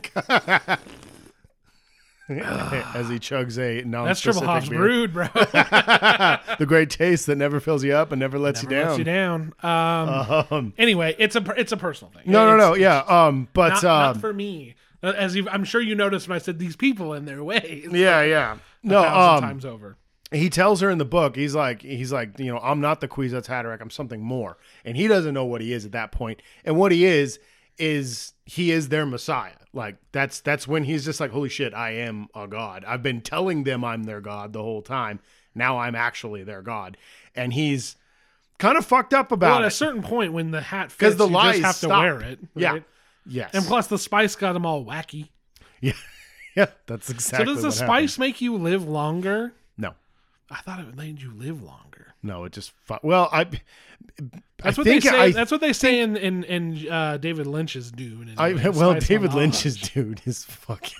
As he chugs a non That's Triple Hops Brood, bro. The great taste that never fills you up and never lets never you down. Lets you down. Um, um, anyway, it's a it's a personal thing. No, it's, no, no. Yeah. Um, but not, um, not for me. As you've, I'm sure you noticed when I said these people in their ways. Yeah, yeah. No, um, times over. He tells her in the book, he's like, he's like, you know, I'm not the Kwisatz Haderach. I'm something more, and he doesn't know what he is at that point. And what he is is he is their Messiah. Like that's that's when he's just like, holy shit, I am a god. I've been telling them I'm their god the whole time. Now I'm actually their god, and he's kind of fucked up about well, at it. a certain point when the hat fits, the you lies just have stop. to wear it. Right? Yeah. Yes. And plus the spice got them all wacky. Yeah. Yeah. That's exactly So does the what spice happened. make you live longer? No. I thought it made you live longer. No, it just fu- well, I. That's I what think they say. I, that's what they say in in, in uh, David Lynch's Dune. I, Anyway. well, Spice David on Lynch's knowledge. Dune is fucking.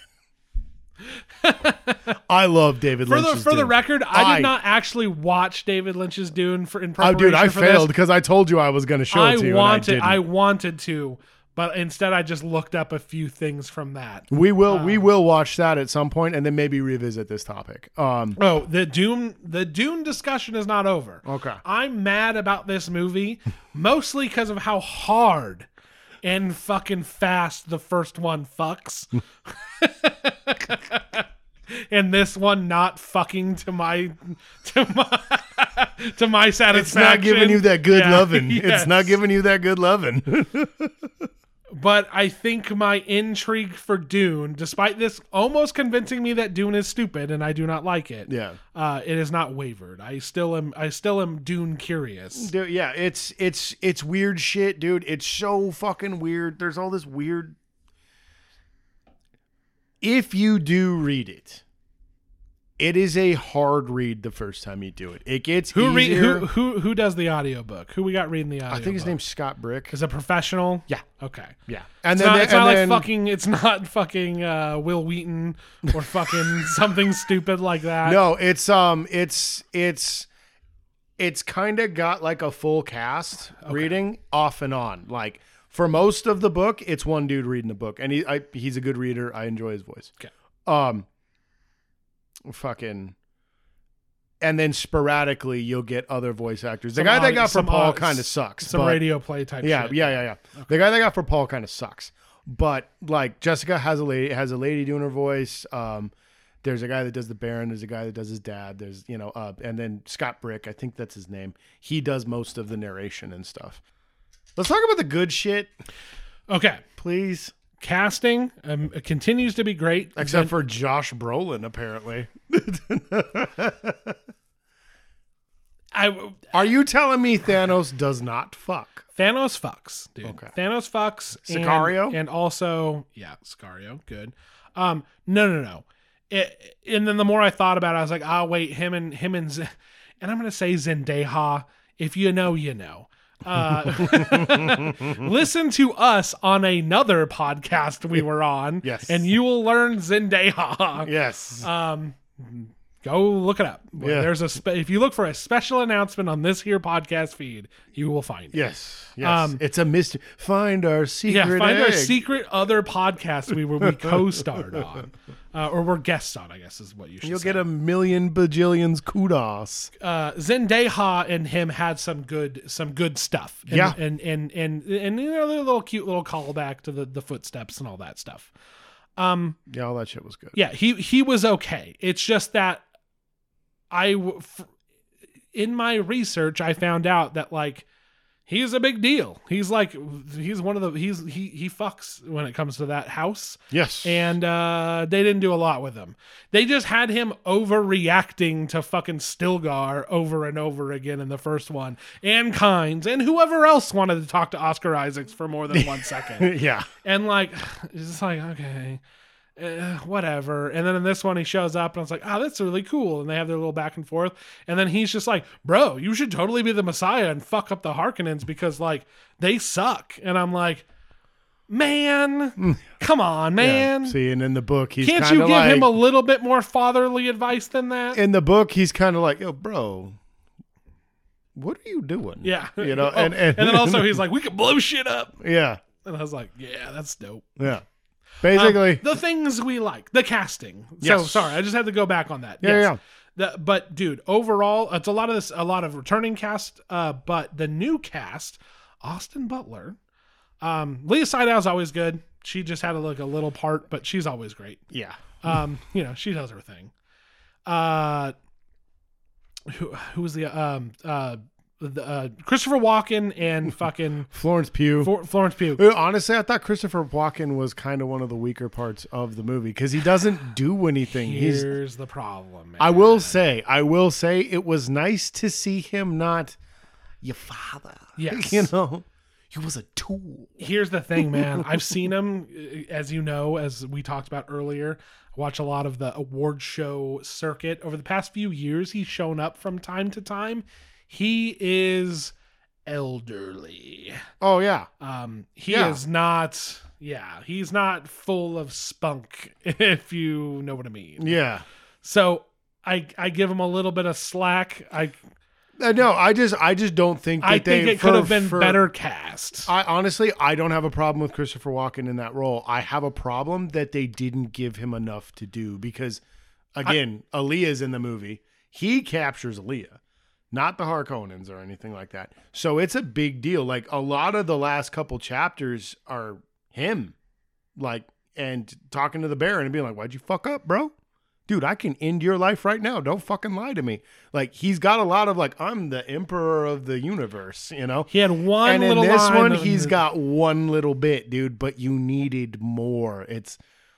I love David For Lynch's the for the Dune. record, I, I- did not actually watch David Lynch's Dune for in Oh, preparation dude, I for failed this. because I told you I was going to show I it to you. wanted and I, I didn't. wanted to, but instead I just looked up a few things from that. we will we um, will watch that at some point and then maybe revisit this topic. Um, Oh, the Dune the Dune discussion is not over. Okay. I'm mad about this movie mostly because of how hard and fucking fast the first one fucks. And this one not fucking to my to my to my satisfaction. it's not giving you that good Yeah, loving. yes. It's not giving you that good loving. But I think my intrigue for Dune, despite this almost convincing me that Dune is stupid and I do not like it, Yeah. uh, it has not wavered. I still am. I still am Dune curious. Dude, yeah, it's it's it's weird shit, dude. It's so fucking weird. There's all this weird. If you do read it, it is a hard read the first time you do it. It gets Who read easier. who who who does the audiobook? Who we got reading the audiobook? I think his name's Scott Brick. is a professional. Yeah, Okay. yeah. And It's then not, they- it's not and like then- fucking. It's not fucking uh, Will Wheaton or fucking something stupid like that. No, it's um, it's it's it's kind of got like a full cast reading off and on. Like for most of the book, it's one dude reading the book, and he I, he's a good reader. I enjoy his voice. Okay. Um. Fucking. And then sporadically, you'll get other voice actors. The Some guy they audio- got for some Paul au- kind of sucks. Some but- radio play type. Yeah, shit. yeah, yeah, yeah. The guy they got for Paul kind of sucks. But like Jessica has a lady has a lady doing her voice. Um, There's a guy that does the Baron. There's a guy that does his dad. There's, you know, uh, and then Scott Brick, I think that's his name. He does most of the narration and stuff. Let's talk about the good shit, Okay. please. Casting um, continues to be great. Except Then- for Josh Brolin, apparently. I, Are you telling me Thanos does not fuck? Thanos fucks, dude. Okay. Thanos fucks. and- Sicario? And, also, yeah, Sicario. Good. Um, no, no, no. It, and then the more I thought about it, I was like, oh, wait, him and, him and, Z- and I'm going to say Zendaya. If you know, you know. Uh, listen to us on another podcast we were on. Yes. And you will learn Zendaya. Yes. Um, go look it up. Yeah. There's a spe- if you look for a special announcement on this here podcast feed, you will find it. yes. Yes. um, it's a mystery. Find our secret Yeah, find our egg. secret other podcast we were we co-starred on, uh, or we're guests on. I guess is what you should. You'll say. get a million bajillions kudos. uh, Zendaya and him had some good some good stuff. And, Yeah. and and and and you know, a little cute little callback to the the footsteps and all that stuff. Um, Yeah, all that shit was good. yeah, he he was okay. It's just that I w- f- in my research I found out that like he's a big deal. He's like he's one of the he's he he fucks when it comes to that house. Yes. And uh, they didn't do a lot with him. They just had him overreacting to fucking Stilgar over and over again in the first one, and Kynes, and whoever else wanted to talk to Oscar Isaacs for more than one second. yeah. And like, it's just like, okay, uh, whatever. And then in this one, he shows up, and I was like, oh, that's really cool. And they have their little back and forth. And then he's just like, bro, you should totally be the Messiah and fuck up the Harkonnens because like they suck. And I'm like, man, come on, man. Yeah. See, and in the book, he's Can't kind you of give like, him a little bit more fatherly advice than that? in the book, he's kind of like, yo, bro, what are you doing? Yeah. You know, Oh, and, and, and then also he's like, we could blow shit up. yeah, And I was like, yeah, that's dope. yeah. Um, Basically, the things we like, the casting. So Yes. sorry, I just had to go back on that. yeah, Yes. yeah. The, but dude, overall, it's a lot of this, a lot of returning cast. Uh, but the new cast, Austin Butler, um, Leah Seydow is always good. She just had a, like a little part, but she's always great. Yeah. Um, you know, she does her thing. Uh, who who was the um uh the uh, Christopher Walken and fucking Florence Pugh. For, Florence Pugh. Uh, Honestly, I thought Christopher Walken was kind of one of the weaker parts of the movie because he doesn't do anything. He's. Here's the problem, man. I will say, I will say, it was nice to see him not your father. Yes. You know, he was a tool. Here's the thing, man. I've seen him, as you know, as we talked about earlier. I watch a lot of the award show circuit. Over the past few years, he's shown up from time to time. He is elderly. Oh yeah, Um, he Yeah. is not. Yeah, he's not full of spunk, if you know what I mean. yeah. So I I give him a little bit of slack. I Uh, no, I just, I just don't think that I they. think it for- could have been for- better cast. I honestly, I don't have a problem with Christopher Walken in that role. I have a problem that they didn't give him enough to do because, again, Aaliyah's in the movie. He captures Aaliyah, not the Harkonnens or anything like that. So it's a big deal. Like a lot of the last couple chapters are him, like, and talking to the Baron and being like, "Why'd you fuck up, bro? Dude, I can end your life right now. Don't fucking lie to me." Like he's got a lot of like, I'm the emperor of the universe, you know? He had one And in little this line one, of- he's got one little bit, dude, but you needed more. It's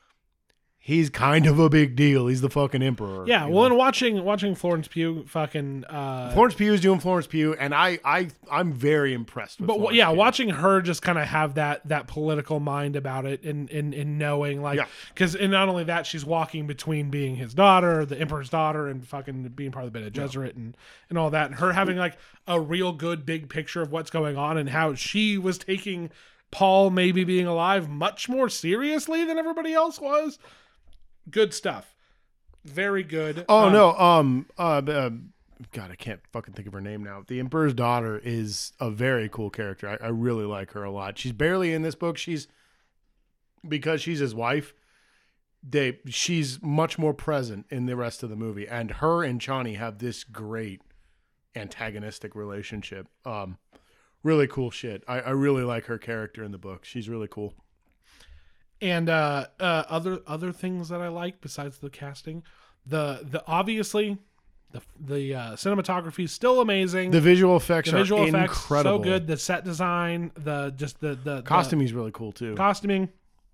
he's kind of a big deal. He's the fucking emperor. Yeah, you well, know? and watching watching Florence Pugh fucking uh Florence Pugh is doing Florence Pugh, and I, I, I'm very impressed with. but Florence yeah, Pugh. watching her just kind of have that that political mind about it and and, and knowing like Yeah. because and not only that, she's walking between being his daughter, the emperor's daughter, and fucking being part of the Bene Gesserit and and all that, and her having like a real good big picture of what's going on and how she was taking Paul maybe being alive much more seriously than everybody else was. Good stuff. Very good. Oh Um, no, um, uh, uh, God, I can't fucking think of her name now. The Emperor's daughter is a very cool character. I, I really like her a lot. She's barely in this book. She's because she's his wife. They she's much more present in the rest of the movie, and her and Chani have this great antagonistic relationship. Um, really cool shit. I, I really like her character in the book. She's really cool. And uh, uh, other other things that I like besides the casting, the the obviously the the uh, cinematography is still amazing. The visual effects The visual are effects incredible. so good. The set design, the just the the Costuming is really cool too. the costuming.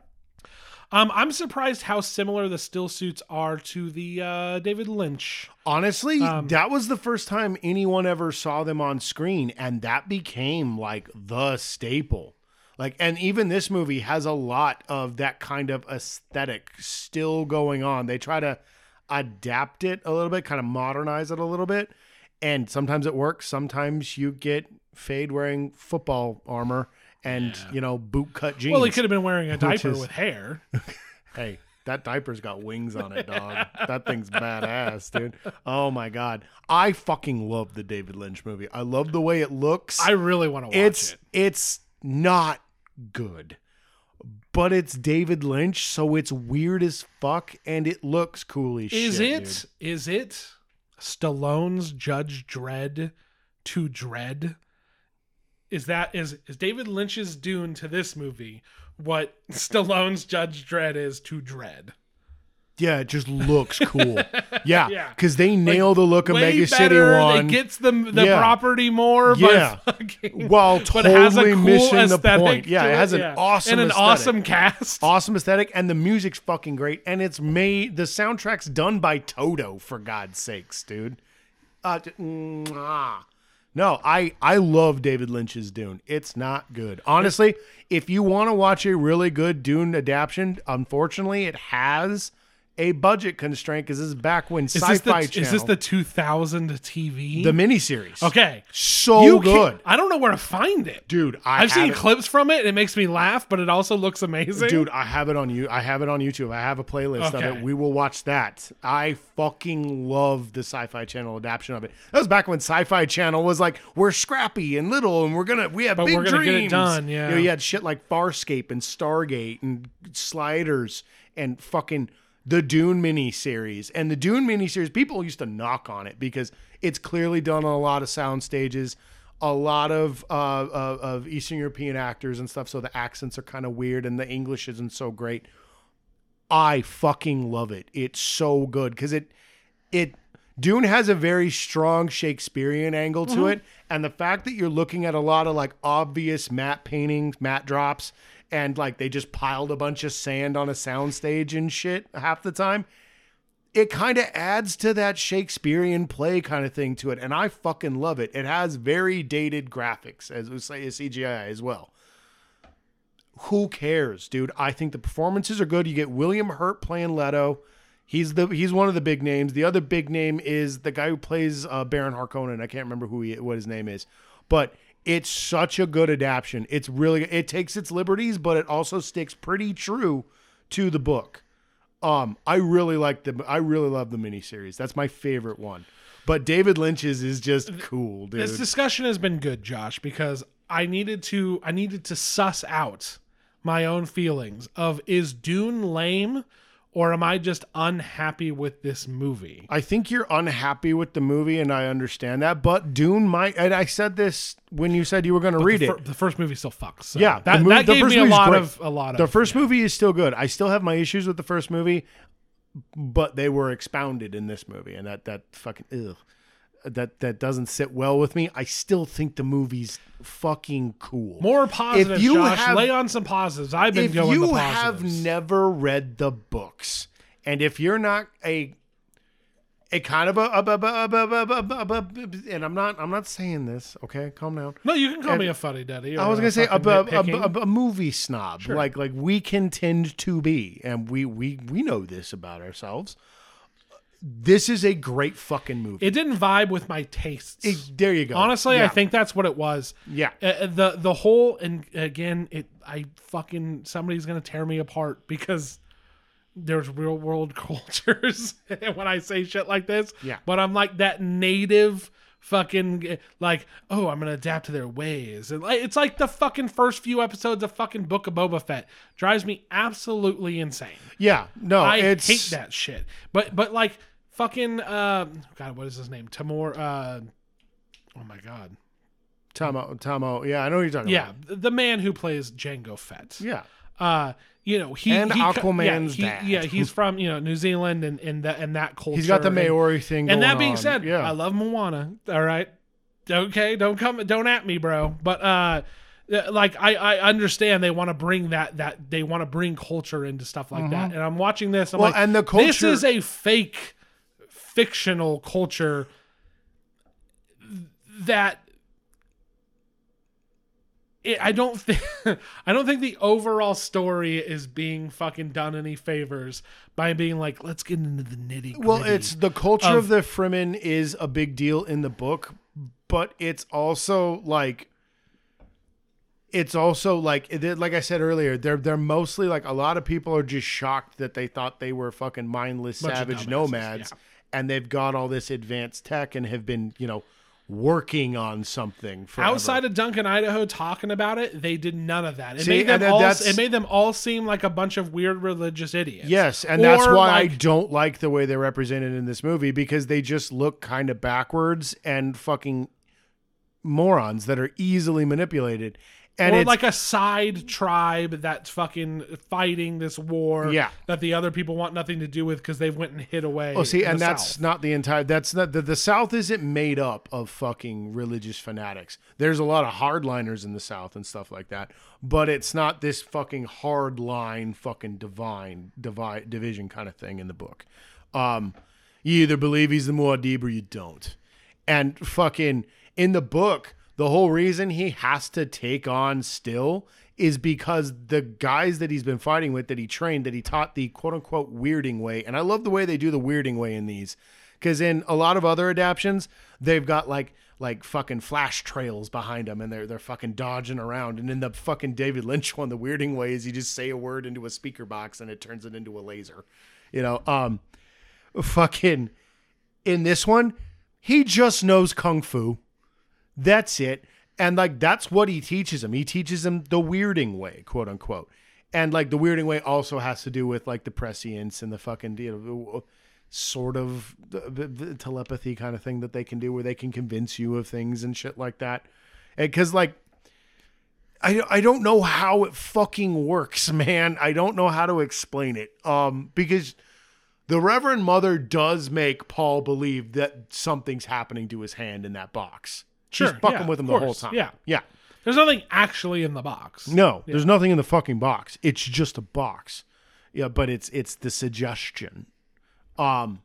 Um, I'm surprised how similar the still suits are to the uh, David Lynch. Honestly, Um, that was the first time anyone ever saw them on screen, and that became like the staple. Like, and even this movie has a lot of that kind of aesthetic still going on. They try to adapt it a little bit, kind of modernize it a little bit, and sometimes it works. Sometimes you get Fade wearing football armor and Yeah. you know boot cut jeans. Well, he could have been wearing a diaper is- with hair. Hey, that diaper's got wings on it, dog. That thing's badass, dude. Oh my god, I fucking love the David Lynch movie. I love the way it looks. I really want to watch it's it. it's not good, but it's David Lynch, so it's weird as fuck, and it looks cool as Is shit. it? dude. Is it Stallone's Judge Dredd to Dredd? Is that is is David Lynch's Dune to this movie what Stallone's Judge Dredd is to Dredd? Yeah, it just looks cool. Yeah, Yeah. because they nail the look of Way Mega City better. One. It gets the the Yeah. property more, Yeah. but fucking, While but it has a totally cool missing the aesthetic point. Yeah, to it has an yeah. awesome and an aesthetic. awesome cast. Awesome aesthetic, and the music's fucking great, and it's made the soundtrack's done by Toto, for God's sakes, dude. Uh, d- mwah. No, I I love David Lynch's Dune. It's not good, honestly. If you want to watch a really good Dune adaptation, unfortunately, it has a budget constraint because this is back when Is this, Sci-Fi the, Channel, is this the two thousand T V? the miniseries. Okay. so You good, can't- I don't know where to find it. dude. I I've seen have it- clips from it and it makes me laugh, but it also looks amazing. Dude, I have it on you. I have it on YouTube. I have a playlist of Okay. it. We will watch that. I fucking love the Sci-Fi Channel adaptation of it. That was back when Sci-Fi Channel was like, we're scrappy and little, and we're gonna we have But big we're gonna dreams. get it done, yeah. You know, you had shit like Farscape and Stargate and Sliders and fucking the Dune miniseries. And the Dune miniseries, people used to knock on it because it's clearly done on a lot of sound stages. A lot of uh, of, of Eastern European actors and stuff, so the accents are kind of weird and the English isn't so great. I fucking love it. It's so good because it it Dune has a very strong Shakespearean angle to Mm-hmm. it, and the fact that you're looking at a lot of like obvious matte paintings, matte drops, and like they just piled a bunch of sand on a soundstage and shit half the time. It kind of adds to that Shakespearean play kind of thing to it, and I fucking love it. It has very dated graphics, as we say, C G I as well. Who cares, dude? I think the performances are good. You get William Hurt playing Leto. He's the he's one of the big names. The other big name is the guy who plays uh, Baron Harkonnen. I can't remember who he what his name is, but it's such a good adaptation. It's really it takes its liberties, but it also sticks pretty true to the book. Um, I really like the I really love the miniseries. That's my favorite one. But David Lynch's is just cool, dude. This discussion has been good, Josh, because I needed to I needed to suss out my own feelings of is Dune lame or am I just unhappy with this movie? I think you're unhappy with the movie, and I understand that. But Dune might, and I said this when you said you were going to read the, it. fir- the first movie still fucks. So Yeah, that, the mo- that the gave first me a movie's lot great. of a lot of The first yeah. movie is still good. I still have my issues with the first movie, but they were expounded in this movie, and that that fucking ugh, that that doesn't sit well with me. I still think the movie's fucking cool. More positives, you Josh. have- Lay on some positives. I've been if going you the have positives. never read the books, and if you're not a a kind of a, a, a, a, a, a, a, a and I'm not I'm not saying this, okay, calm down. no, you can call and- me a fuddy duddy. I was or gonna say a, a, fucking a, nitpicking. a, a movie snob, Sure. like like we can tend to be, and we we we know this about ourselves. This is a great fucking movie. It didn't vibe with my tastes. It- there you go. Honestly, Yeah. I think that's what it was. Yeah. Uh, the the whole and again, it I fucking somebody's gonna tear me apart because there's real world cultures when I say shit like this. Yeah. But I'm like that native fucking like, oh, I'm gonna adapt to their ways, and like, it's like the fucking first few episodes of fucking Book of Boba Fett drives me absolutely insane. Yeah, no, I it's hate that shit. But but like fucking um, God, what is his name? Tamor. Uh, oh my God. Tomo. Tomo. Yeah, I know what you're talking Yeah, about. th- the man who plays Jango Fett. Yeah, Uh, you know, he And he, Aquaman's yeah, he, dad. yeah, he's from you know New Zealand and and that and that culture. He's got the and- Maori thing. And going that being on. said, yeah. I love Moana. All right, okay, don't come, don't at me, bro. But uh, like I, I understand they want to bring that that they want to bring culture into stuff like that. And I'm watching this. I'm Well, like, and the this culture- is a fake, fictional culture that. It, I don't think I don't think the overall story is being fucking done any favors by being like, let's get into the nitty gritty. Well, it's the culture of- of the Fremen is a big deal in the book, but it's also like it's also like it- like I said earlier, they're they're mostly like a lot of people are just shocked that they thought they were fucking mindless Bunch of savage dumbasses, nomads, yeah. and they've got all this advanced tech and have been, you know, working on something forever. Outside of Duncan, Idaho, talking about it, they did none of that. It See, made them and then all. that's- It made them all seem like a bunch of weird religious idiots. Yes, and that's Or, why I like- don't like the way they're represented in this movie, because they just look kind of backwards and fucking morons that are easily manipulated. And or it's like a side tribe that's fucking fighting this war. Yeah. that the other people want nothing to do with because they went and hid away. oh, see, in and the that's South. not the entire. That's not the the South isn't made up of fucking religious fanatics. There's a lot of hardliners in the South and stuff like that, but it's not this fucking hard line, fucking divine divide division kind of thing in the book. Um, you either believe he's the Muad'Dib or you don't, and fucking in the book. The whole reason he has to take on Still is because the guys that he's been fighting with, that he trained, that he taught the quote unquote weirding way. And I love the way they do the weirding way in these, because in a lot of other adaptions, they've got like like fucking flash trails behind them and they're they're fucking dodging around. And in the fucking David Lynch one, the weirding way is you just say a word into a speaker box and it turns it into a laser. You know, um, fucking in this one, he just knows kung fu. That's it. And like, that's what he teaches him. He teaches him the weirding way, quote unquote. And like the weirding way also has to do with like the prescience and the fucking, you know, sort of the, the, the telepathy kind of thing that they can do where they can convince you of things and shit like that. And cause like, I, I don't know how it fucking works, man. I don't know how to explain it. Um, because the Reverend Mother does make Paul believe that something's happening to his hand in that box. She's Sure, fucking yeah, with him of the whole course, time. yeah. Yeah. There's nothing actually in the box. No, there's nothing in the fucking box. It's just a box. Yeah, but it's it's the suggestion. Um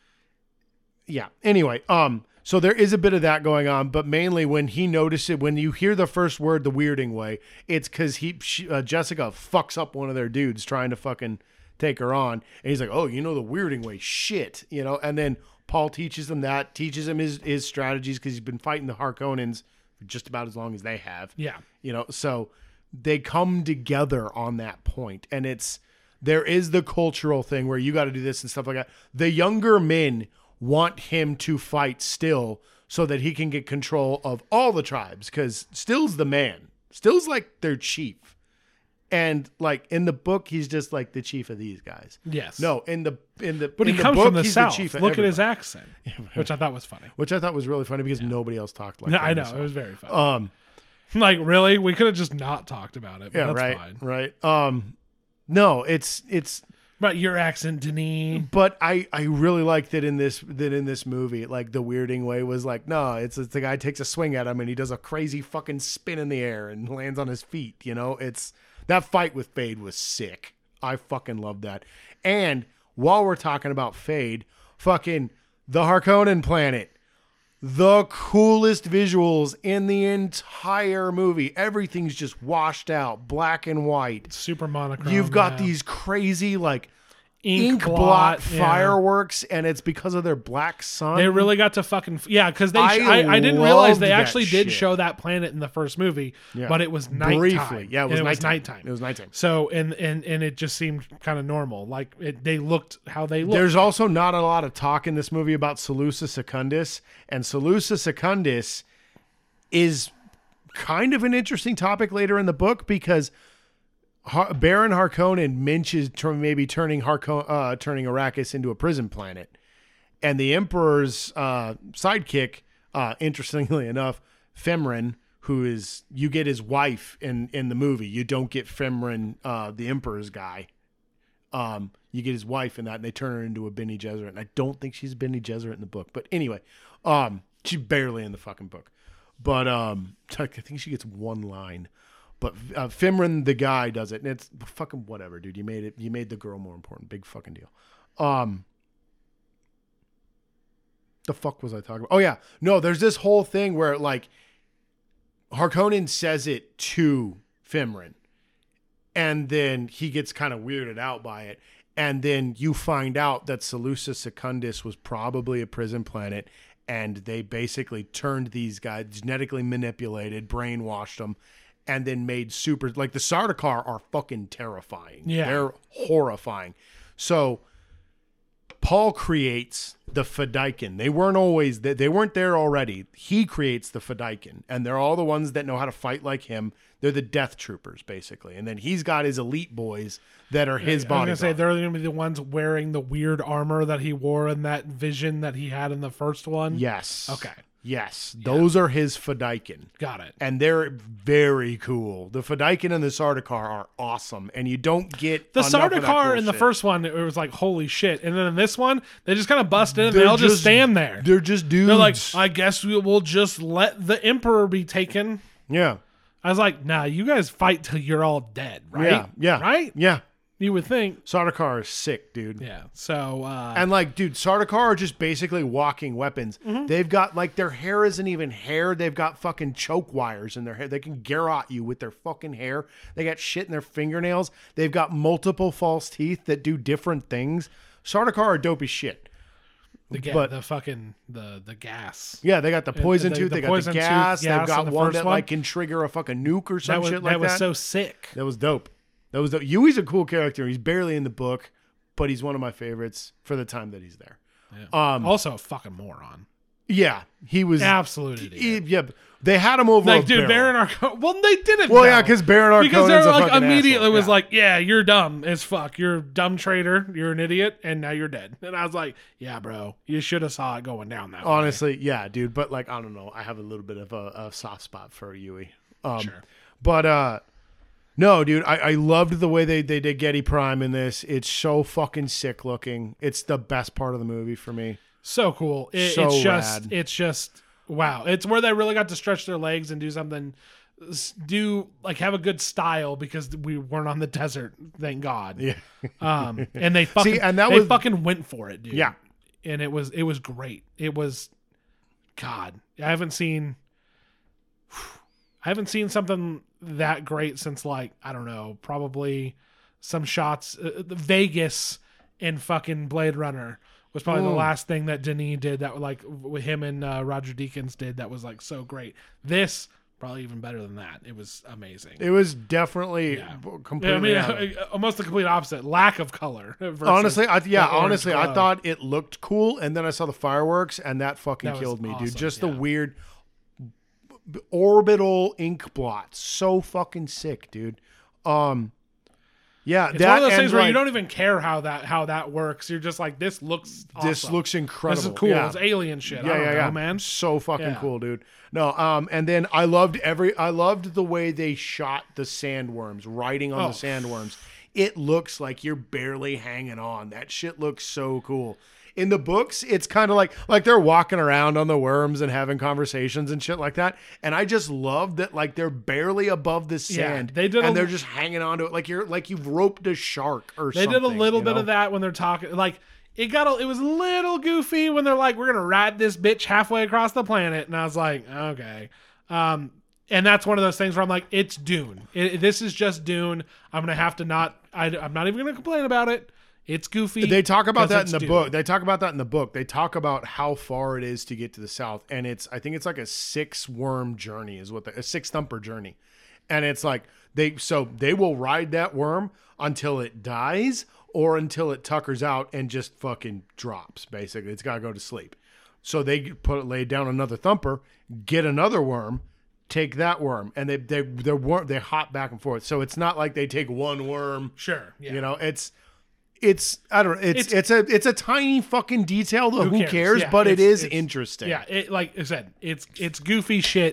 Yeah. Anyway, um so there is a bit of that going on, but mainly when he notices, when you hear the first word the weirding way, it's cuz he she, uh, Jessica fucks up one of their dudes trying to fucking take her on, and he's like, "Oh, you know the weirding way. Shit." You know, and then Paul teaches him that, teaches him his, his strategies because he's been fighting the Harkonnens for just about as long as they have. Yeah. You know, so they come together on that point. And it's, there is the cultural thing where you got to do this and stuff like that. The younger men want him to fight Still so that he can get control of all the tribes, because Still's the man. Still's like their chief. And like in the book, he's just like the chief of these guys. Yes. No, in the in the But in he the comes book, from the he's South. the chief of Look at his everybody. accent, which I thought was funny. Which I thought was really funny because nobody else talked like No, that. I in know. the It South. was very funny. Um, Like, really? We could have just not talked about it. But yeah, that's right, fine. right. Um, no, it's it's. But your accent, Denis. But I, I really liked that in this that in this movie, like the weirding way was like, no, it's, it's the guy takes a swing at him and he does a crazy fucking spin in the air and lands on his feet. You know, it's that fight with Fade was sick. I fucking love that. And while we're talking about Fade, fucking the Harkonnen planet, the coolest visuals in the entire movie. Everything's just washed out, black and white. Super monochrome. You've got yeah. these crazy like ink, ink blot, blot yeah. fireworks, and it's because of their black sun. They really got to fucking yeah, because they. I sh- I, I didn't realize loved they that actually did shit. show that planet in the first movie, Yeah. but it was nighttime. briefly. Yeah, it was, And nighttime. nighttime. It was nighttime. So and and and it just seemed kind of normal. Like it, they looked how they looked. There's also not a lot of talk in this movie about Seleucus Secundus, and Seleucus Secundus is kind of an interesting topic later in the book because Har- Baron Harkonnen mentions ter- maybe turning Harkon- uh, turning Arrakis into a prison planet, and the Emperor's uh, sidekick, uh, interestingly enough, Femrin who is you get his wife in in the movie. You don't get Fimrin, uh, the Emperor's guy. Um, you get his wife in that, and they turn her into a Bene Gesserit. And I don't think she's Bene Gesserit in the book, but anyway, um, she's barely in the fucking book. But um, I think she gets one line. But uh, Fimrin, the guy, does it, and it's fucking whatever, dude. You made it. You made the girl more important. Big fucking deal. Um, the fuck was I talking about? Oh yeah, no. There's this whole thing where like Harkonnen says it to Fimrin. And then he gets kind of weirded out by it. And then you find out that Seleucus Secundus was probably a prison planet. And they basically turned these guys, genetically manipulated, brainwashed them, and then made super... Like, the Sardaukar are fucking terrifying. Yeah. They're horrifying. So, Paul creates the Fedaykin. They weren't always... They weren't there already. He creates the Fedaykin. And they're all the ones that know how to fight like him. They're the death troopers, basically. And then he's got his elite boys that are his bodyguards. I was going to say, they're going to be the ones wearing the weird armor that he wore in that vision that he had in the first one? Yes. Okay. Yes. Those yeah. are his Fedaykin. Got it. And they're very cool. The Fedaykin and the Sardaukar are awesome. And you don't get The Sardaukar in the first one, it was like, holy shit. And then in this one, they just kind of bust in and they'll just, just stand there. They're just dudes. They're like, I guess we will just let the Emperor be taken. Yeah. I was like, nah, you guys fight till you're all dead, right? Yeah, yeah. Right? Yeah. You would think. Sardaukar is sick, dude. Yeah. So, uh... And, like, dude, Sardaukar are just basically walking weapons. Mm-hmm. They've got, like, their hair isn't even hair. They've got fucking choke wires in their hair. They can garrot you with their fucking hair. They got shit in their fingernails. They've got multiple false teeth that do different things. Sardaukar are dope as shit. The ga- but, the fucking the the gas. Yeah, they got the poison the, tooth. The they got the gas. They've got the one that one. like can trigger a fucking nuke or some that was, shit like that. That was so sick. That was dope. That was dope. Yui's a cool character. He's barely in the book, but he's one of my favorites for the time that he's there. Yeah. Um, also a fucking moron. Yeah, he was absolute idiot. He, yeah, they had him over. Like, a dude, barrel. Baron Harkonnen. Well, they didn't. Well, know. yeah, because Baron Harkonnen because they're like immediately asshole. was yeah. like, yeah, you're dumb as fuck. You're a dumb traitor. You're an idiot, and now you're dead. And I was like, yeah, bro, you should have saw it going down that Honestly, way. yeah, dude. But like, I don't know. I have a little bit of a, a soft spot for Yui. Um, sure. But uh, no, dude, I, I loved the way they, they did Getty Prime in this. It's so fucking sick looking. It's the best part of the movie for me. So cool. It, so it's just, rad. it's just, wow. It's where they really got to stretch their legs and do something, do like have a good style because we weren't on the desert, thank God. Yeah. Um, and they fucking, See, and that they was, fucking went for it, dude. Yeah. And it was, it was great. It was, God, I haven't seen, I haven't seen something that great since like, I don't know, probably some shots, uh, Vegas in fucking Blade Runner. Was probably Ooh. the last thing that Denis did that like with him and uh, Roger Deakins did that was like so great. This probably even better than that. It was amazing. It was definitely yeah. completely. Yeah, I mean, almost the complete opposite. Lack of color. Honestly, I, yeah, honestly, glow. I thought it looked cool, and then I saw the fireworks, and that fucking that killed me, awesome. dude. Just yeah. the weird orbital ink blots, so fucking sick, dude. Um. Yeah, it's that, one of those things where like, you don't even care how that how that works. You're just like, this looks awesome. This looks incredible. This is cool. Yeah. It's alien shit. Yeah, I don't yeah, know, yeah, man. So fucking yeah. cool, dude. No, um, and then I loved every. I loved the way they shot the sandworms, riding on oh. the sandworms. It looks like you're barely hanging on. That shit looks so cool. In the books, it's kind of like like they're walking around on the worms and having conversations and shit like that. And I just love that, like they're barely above the sand, yeah, they did and a, they're just hanging on to it like you're like you've roped a shark or they something. They did a little you bit know? of that when they're talking. Like it got a, it was a little goofy when they're like, we're gonna ride this bitch halfway across the planet, and I was like, okay. Um, and that's one of those things where I'm like, it's Dune. It, this is just Dune. I'm gonna have to not. I, I'm not even gonna complain about it. It's goofy. They talk about that in the Dune. book. They talk about that in the book. They talk about how far it is to get to the south, and it's I think it's like a six worm journey is what the, a six thumper journey, and it's like they so they will ride that worm until it dies or until it tuckers out and just fucking drops. Basically, it's got to go to sleep. So they put it lay down another thumper, get another worm, take that worm, and they they they worm they hop back and forth. So it's not like they take one worm. Sure, yeah. You know it's. It's I don't know. It's, It's- it's a it's a tiny fucking detail. Though who, Who cares? cares? Yeah, but it it's- is it's- interesting. Yeah, it like I said, it's it's goofy shit,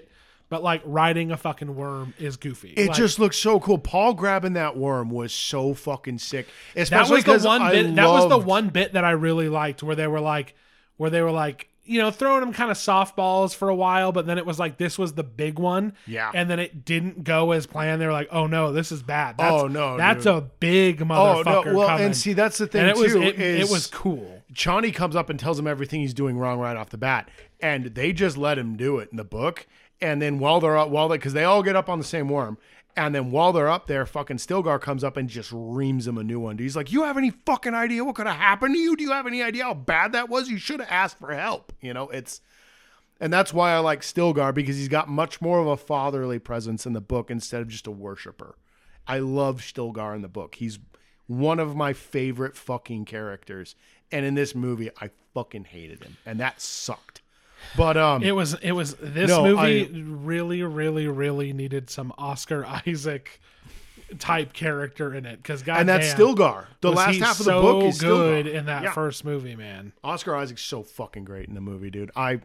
but like riding a fucking worm is goofy. It like, just looks so cool. Paul grabbing that worm was so fucking sick. that Especially was the because one I bit. That was the loved- one bit that I really liked, where they were like, where they were like, you know, throwing him kind of softballs for a while, but then it was like this was the big one. Yeah. And then it didn't go as planned. They were like, oh no, this is bad. That's, Oh, no, that's dude. a big Oh motherfucker no! Well, coming. and see, that's the thing and it was too. it, is it was cool. Chani comes up and tells him everything he's doing wrong right off the bat, and they just let him do it in the book. And then while they're up, while they, because they all get up on the same worm, and then while they're up there, fucking Stilgar comes up and just reams him a new one. He's like, "You have any fucking idea what could have happened to you? Do you have any idea how bad that was? You should have asked for help." You know, it's, and that's why I like Stilgar, because he's got much more of a fatherly presence in the book instead of just a worshiper. I love Stilgar in the book. He's one of my favorite fucking characters. And in this movie, I fucking hated him. And that sucked. But um It was it was this No, movie I- really really really needed some Oscar Isaac type character in it, because god and that's damn, Stilgar. The was last he half of the so book is good Stilgar. in that Yeah. first movie, man. Oscar Isaac's so fucking great in the movie, dude. I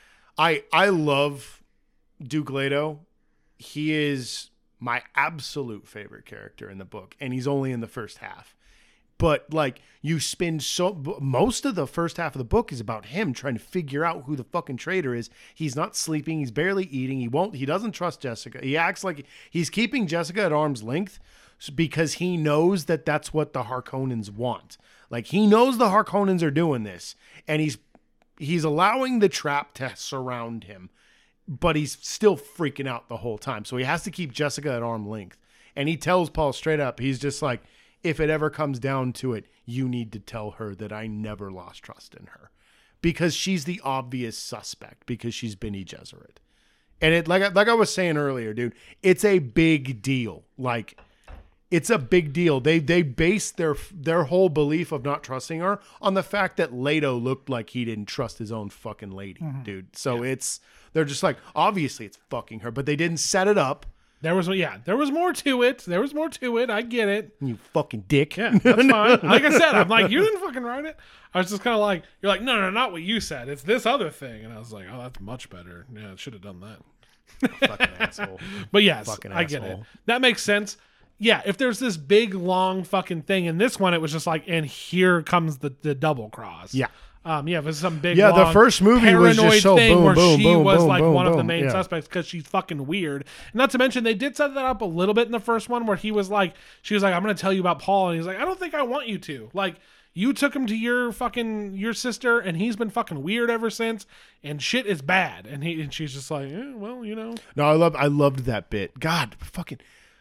I I love Duke Leto. He is my absolute favorite character in the book, and he's only in the first half. But like, you spend so most of the first half of the book is about him trying to figure out who the fucking traitor is. He's not sleeping. He's barely eating. He won't. He doesn't trust Jessica. He acts like he's keeping Jessica at arm's length because he knows that that's what the Harkonnens want. Like, he knows the Harkonnens are doing this, and he's he's allowing the trap to surround him, but he's still freaking out the whole time. So he has to keep Jessica at arm's length. And he tells Paul straight up, he's just like, if it ever comes down to it, you need to tell her that I never lost trust in her, because she's the obvious suspect, because she's Bene Gesserit. And it, like, I- like I was saying earlier, dude, it's a big deal. Like, it's a big deal. They they base their their whole belief of not trusting her on the fact that Leto looked like he didn't trust his own fucking lady, dude. So it's, they're just like, obviously it's fucking her, but they didn't set it up. There was yeah, there was more to it. There was more to it. I get it. You fucking dick. Yeah, that's fine. Like I said, I'm like, you didn't fucking write it. I was just kind of like, you're like, no, no, not what you said. It's this other thing. And I was like, oh, that's much better. Yeah, it should have done that. Fucking asshole. But yes, Fucking I get it. asshole. That makes sense. Yeah, if there's this big, long fucking thing, in this one, it was just like, and here comes the, the double cross. Yeah. Um, yeah, if it's some big, Yeah, the long, first movie was just paranoid so thing boom, where boom, she boom, was boom, like boom, one of the boom, main yeah. suspects because she's fucking weird. And not to mention, they did set that up a little bit in the first one where he was like, she was like, I'm going to tell you about Paul. And he's like, I don't think I want you to. Like, you took him to your fucking, your sister, and he's been fucking weird ever since, and shit is bad. And he, and she's just like, eh, well, you know. No, I love I loved that bit. God, fucking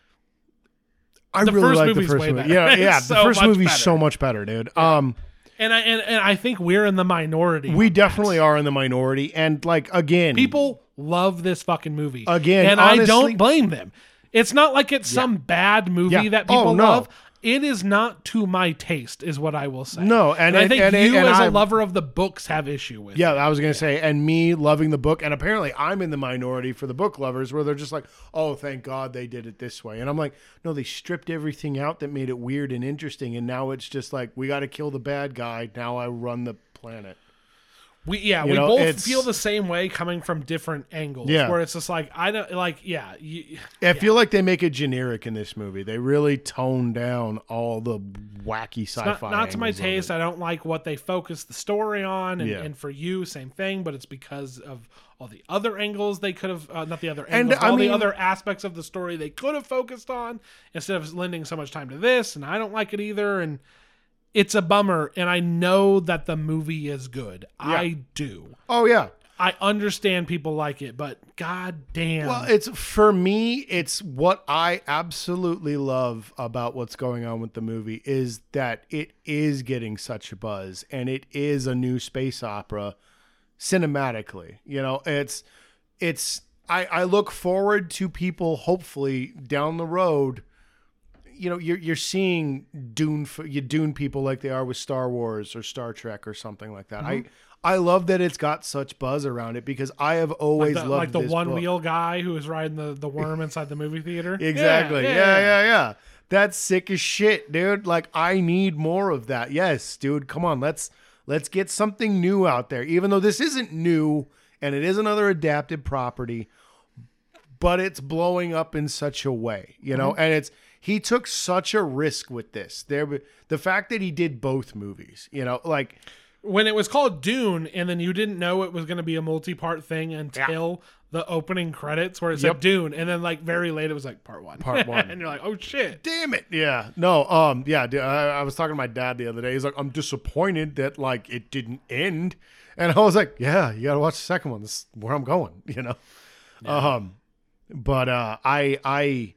I The really first like the movie's first way movie. better. Yeah, yeah. It's The so first much movie's better. so much better, dude. Um And I, and, and I think we're in the minority. we definitely are in the minority. And like, again, People love this fucking movie. Again, and I honestly- don't blame them. It's not like it's some bad movie Yeah. that people Oh, no. love. It is not to my taste, is what I will say. No, and I it- think and it- you, and as a I- lover of the books, have issue with. Yeah, it. I was gonna say, and me loving the book, and apparently I'm in the minority for the book lovers, where they're just like, "Oh, thank God they did it this way," and I'm like, "No, they stripped everything out that made it weird and interesting, and now it's just like we got to kill the bad guy. Now I run the planet." We yeah, You we know, both it's- feel the same way coming from different angles. Yeah. where it's just like I don't like yeah. You, I feel like they make it generic in this movie. They really tone down all the wacky sci-fi. not, not to my angles of taste. it. I don't like what they focus the story on, and, Yeah. and for you, same thing. But it's because of all the other angles they could have, uh, not the other And, angles, I all mean- the other aspects of the story they could have focused on instead of lending so much time to this. And I don't like it either. And it's a bummer. And I know that the movie is good. I do. Oh yeah. I understand people like it, but god damn. Well, it's for me, it's what I absolutely love about what's going on with the movie is that it is getting such a buzz, and it is a new space opera cinematically. You know, it's it's I, I look forward to people hopefully down the road. You know, you're you're seeing Dune you Dune people like they are with Star Wars or Star Trek or something like that. I I love that it's got such buzz around it because I have like always the, loved like the this one book. wheel guy who was riding the, the worm inside the movie theater. Exactly. Yeah, yeah, yeah, That's sick as shit, dude. Like I need more of that. Yes, dude. Come on, let's let's get something new out there. Even though this isn't new and it is another adapted property, but it's blowing up in such a way, you know, mm-hmm. and it's, he took such a risk with this. There, the fact that he did both movies, you know, like when it was called Dune, and then you didn't know it was going to be a multi-part thing until yeah. the opening credits where it said yep. Dune, and then like very late it was like part one, part one, and you're like, oh shit, damn it, yeah, no, um, yeah, I, I was talking to my dad the other day. He's like, I'm disappointed that like it didn't end, and I was like, yeah, you got to watch the second one. This is where I'm going, you know, yeah. um, but uh, I, I.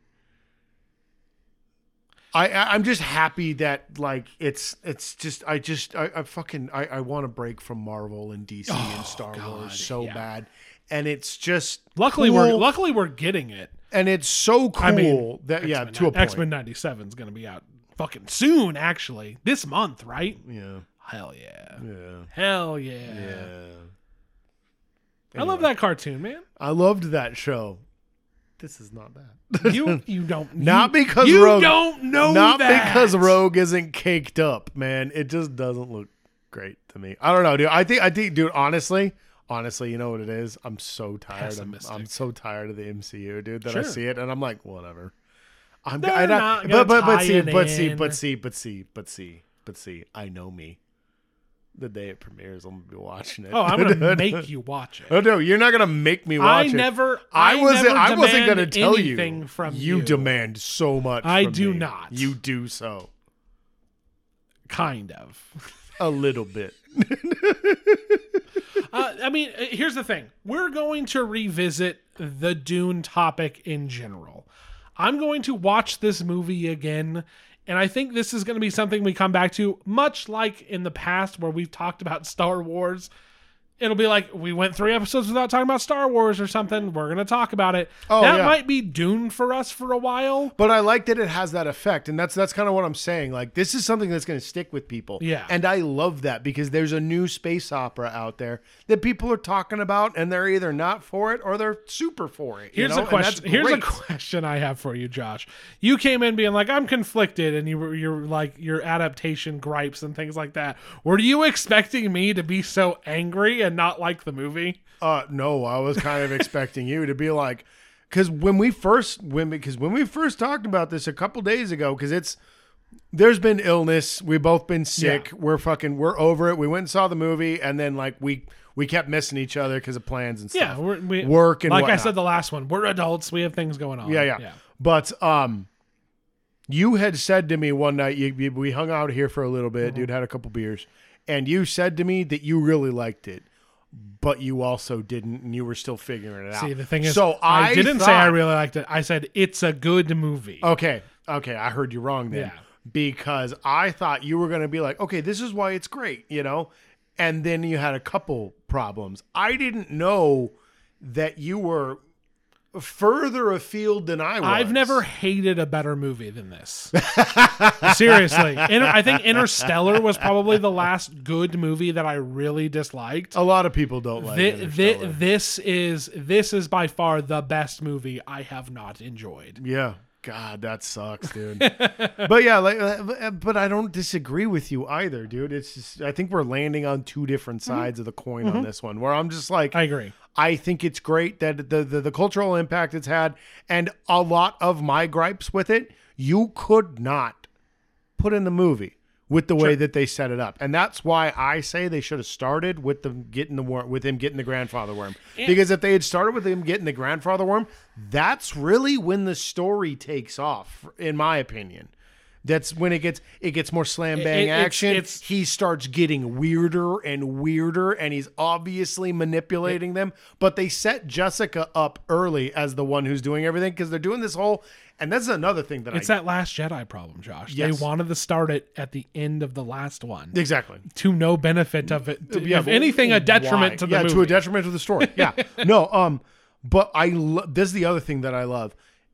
I, I'm just happy that like it's it's just I just I, I fucking I, I want to break from Marvel and D C oh, and Star God, Wars so yeah. bad, and it's just luckily cool. we're luckily we're getting it, and it's so cool I mean, that X-Men, yeah to a point. X-Men ninety-seven is gonna be out fucking soon, actually this month, right? Yeah, hell yeah, yeah, hell yeah, yeah. Anyway. I love that cartoon, man. I loved that show. This is not that. You you don't not you, because you Rogue, don't know not that. because Rogue isn't caked up, man. It just doesn't look great to me. I don't know, dude. I think I think, dude. Honestly, honestly, you know what it is? I'm so tired. I'm, I'm so tired of the M C U, dude. That sure. I see it and I'm like, whatever. I'm They're I, I, not but but but tie see, it but see, in. but see, but see, but see, but see. I know me. The day it premieres, I'm gonna be watching it. Oh, I'm gonna make you watch it. Oh no, you're not gonna make me watch I it. Never, I, I wasn't. never. I wasn't gonna tell anything you. From you you demand so much. I from do me. not. You do so. Kind of. A little bit. uh, I mean, here's the thing. We're going to revisit the Dune topic in general. I'm going to watch this movie again. And I think this is going to be something we come back to, much like in the past where we've talked about Star Wars. It'll be like, we went three episodes without talking about Star Wars or something. We're going to talk about it. Oh, that yeah. might be Dune for us for a while. But I like that it has that effect. And that's that's kind of what I'm saying. Like, this is something that's going to stick with people. Yeah. And I love that because there's a new space opera out there that people are talking about, and they're either not for it or they're super for it. Here's you know? a question. Here's a question I have for you, Josh. You came in being like, I'm conflicted, and you were you're like your adaptation gripes and things like that. Were you expecting me to be so angry and not like the movie? Uh, no, I was kind of expecting you to be like, because when we first when because when we first talked about this a couple days ago, because it's there's been illness, we've both been sick, yeah. we're fucking we're over it. We went and saw the movie, and then like we we kept missing each other because of plans and stuff. Yeah, we're, we work and like whatnot. I said the last one, we're adults, we have things going on. Yeah, yeah, yeah. But um, you had said to me one night, you, you, we hung out here for a little bit, mm-hmm. dude, had a couple beers, and you said to me that you really liked it. But you also didn't, and you were still figuring it out. See, the thing is, so I, I didn't thought, say I really liked it. I said it's a good movie. Okay, okay, I heard you wrong then. Yeah. Because I thought you were going to be like, okay, this is why it's great, you know? And then you had a couple problems. I didn't know that you were further afield than I was. I've never hated a better movie than this. Seriously. Inter- I think Interstellar was probably the last good movie that I really disliked. A lot of people don't like it. Th- th- this is this is by far the best movie I have not enjoyed. Yeah. God, that sucks, dude. But yeah, like, but I don't disagree with you either, dude. It's just, I think we're landing on two different sides mm-hmm. of the coin mm-hmm. on this one, where I'm just like, I agree. I think it's great that the, the the cultural impact it's had, and a lot of my gripes with it, you could not put in the movie with the way sure. that they set it up, and that's why I say they should have started with them getting the worm, with him getting the grandfather worm. Yeah. Because if they had started with him getting the grandfather worm, that's really when the story takes off, in my opinion. That's when it gets it gets more slam bang it, action. It's, it's, he starts getting weirder and weirder, and he's obviously manipulating it, them. But they set Jessica up early as the one who's doing everything, because they're doing this whole. And that's another thing that it's I, that Last Jedi problem, Josh. Yes. They wanted to start it at the end of the last one. Exactly. To no benefit of it. To, yeah, if anything, a detriment why? to the yeah, movie. to a detriment to the story. Yeah. no, um, but I lo- this is the other thing that I love.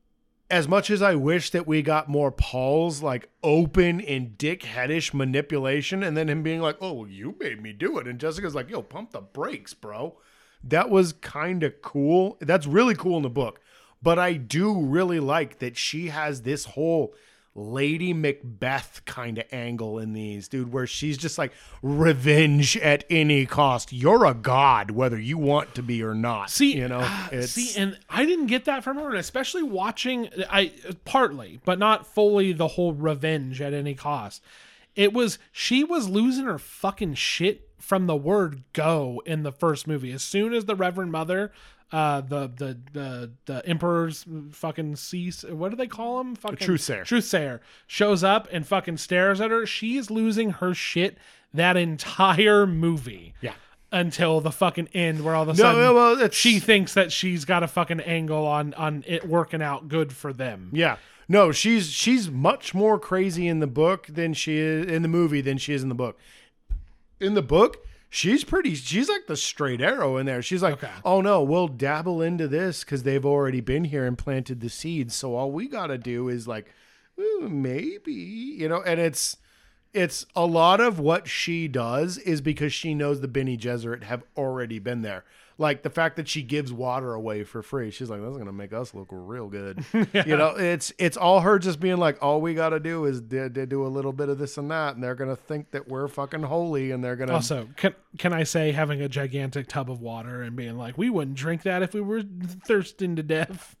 As much as I wish that we got more Paul's like open and dick-headish manipulation, and then him being like, "Oh, well, you made me do it," and Jessica's like, "Yo, pump the brakes, bro." That was kind of cool. That's really cool in the book. But I do really like that she has this whole Lady Macbeth kind of angle in these, dude, where she's just like revenge at any cost. You're a god, whether you want to be or not. See, you know, uh, it's, see, and I didn't get that from her, and especially watching, I partly, but not fully, the whole revenge at any cost. It was she was losing her fucking shit from the word go in the first movie. As soon as the Reverend Mother, uh, the the the the Emperor's fucking cease, what do they call him? Fucking Truthsayer. Truthsayer shows up and fucking stares at her. She's losing her shit that entire movie. Yeah. Until the fucking end, where all of a No, sudden no, well, it's- she thinks that she's got a fucking angle on on it working out good for them. Yeah. No, she's she's much more crazy in the book than she is in the movie than she is in the book. In the book, she's pretty she's like the straight arrow in there. She's like, Okay. "Oh no, we'll dabble into this cuz they've already been here and planted the seeds. So all we got to do is like "Ooh, maybe, you know, and it's it's a lot of what she does is because she knows the Bene Gesserit have already been there. Like the fact that she gives water away for free. She's like, that's going to make us look real good. Yeah. You know, it's it's all her just being like, all we got to do is d- d- do a little bit of this and that. And they're going to think that we're fucking holy. And they're going to. Also, can can I say having a gigantic tub of water and being like, we wouldn't drink that if we were thirsting to death.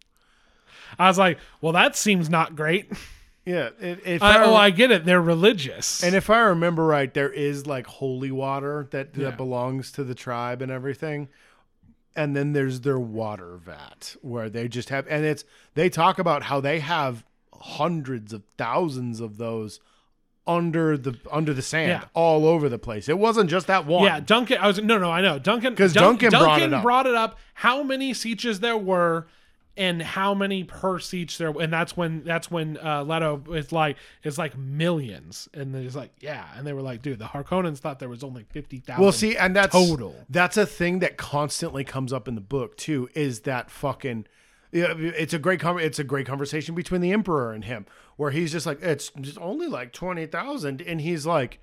I was like, well, that seems not great. Yeah. If, if I, I, oh, I get it. They're religious. And if I remember right, there is like holy water that, that Yeah. belongs to the tribe and everything. And then there's their water vat where they just have, and it's, they talk about how they have hundreds of thousands of those under the, under the sand Yeah. all over the place. It wasn't just that one. Yeah, Duncan. I was no, no. I know Duncan 'Cause Dun- Duncan brought it up. brought it up. How many sieges there were, and how many per siege there, and that's when that's when uh, Leto is like it's like millions, and he's like, yeah, and they were like, dude, the Harkonnens thought there was only fifty thousand. Well, see, and that's total. That's a thing that constantly comes up in the book too. Is that fucking? Yeah, it's a great con- It's a great conversation between the Emperor and him, where he's just like, it's just only like twenty thousand, and he's like,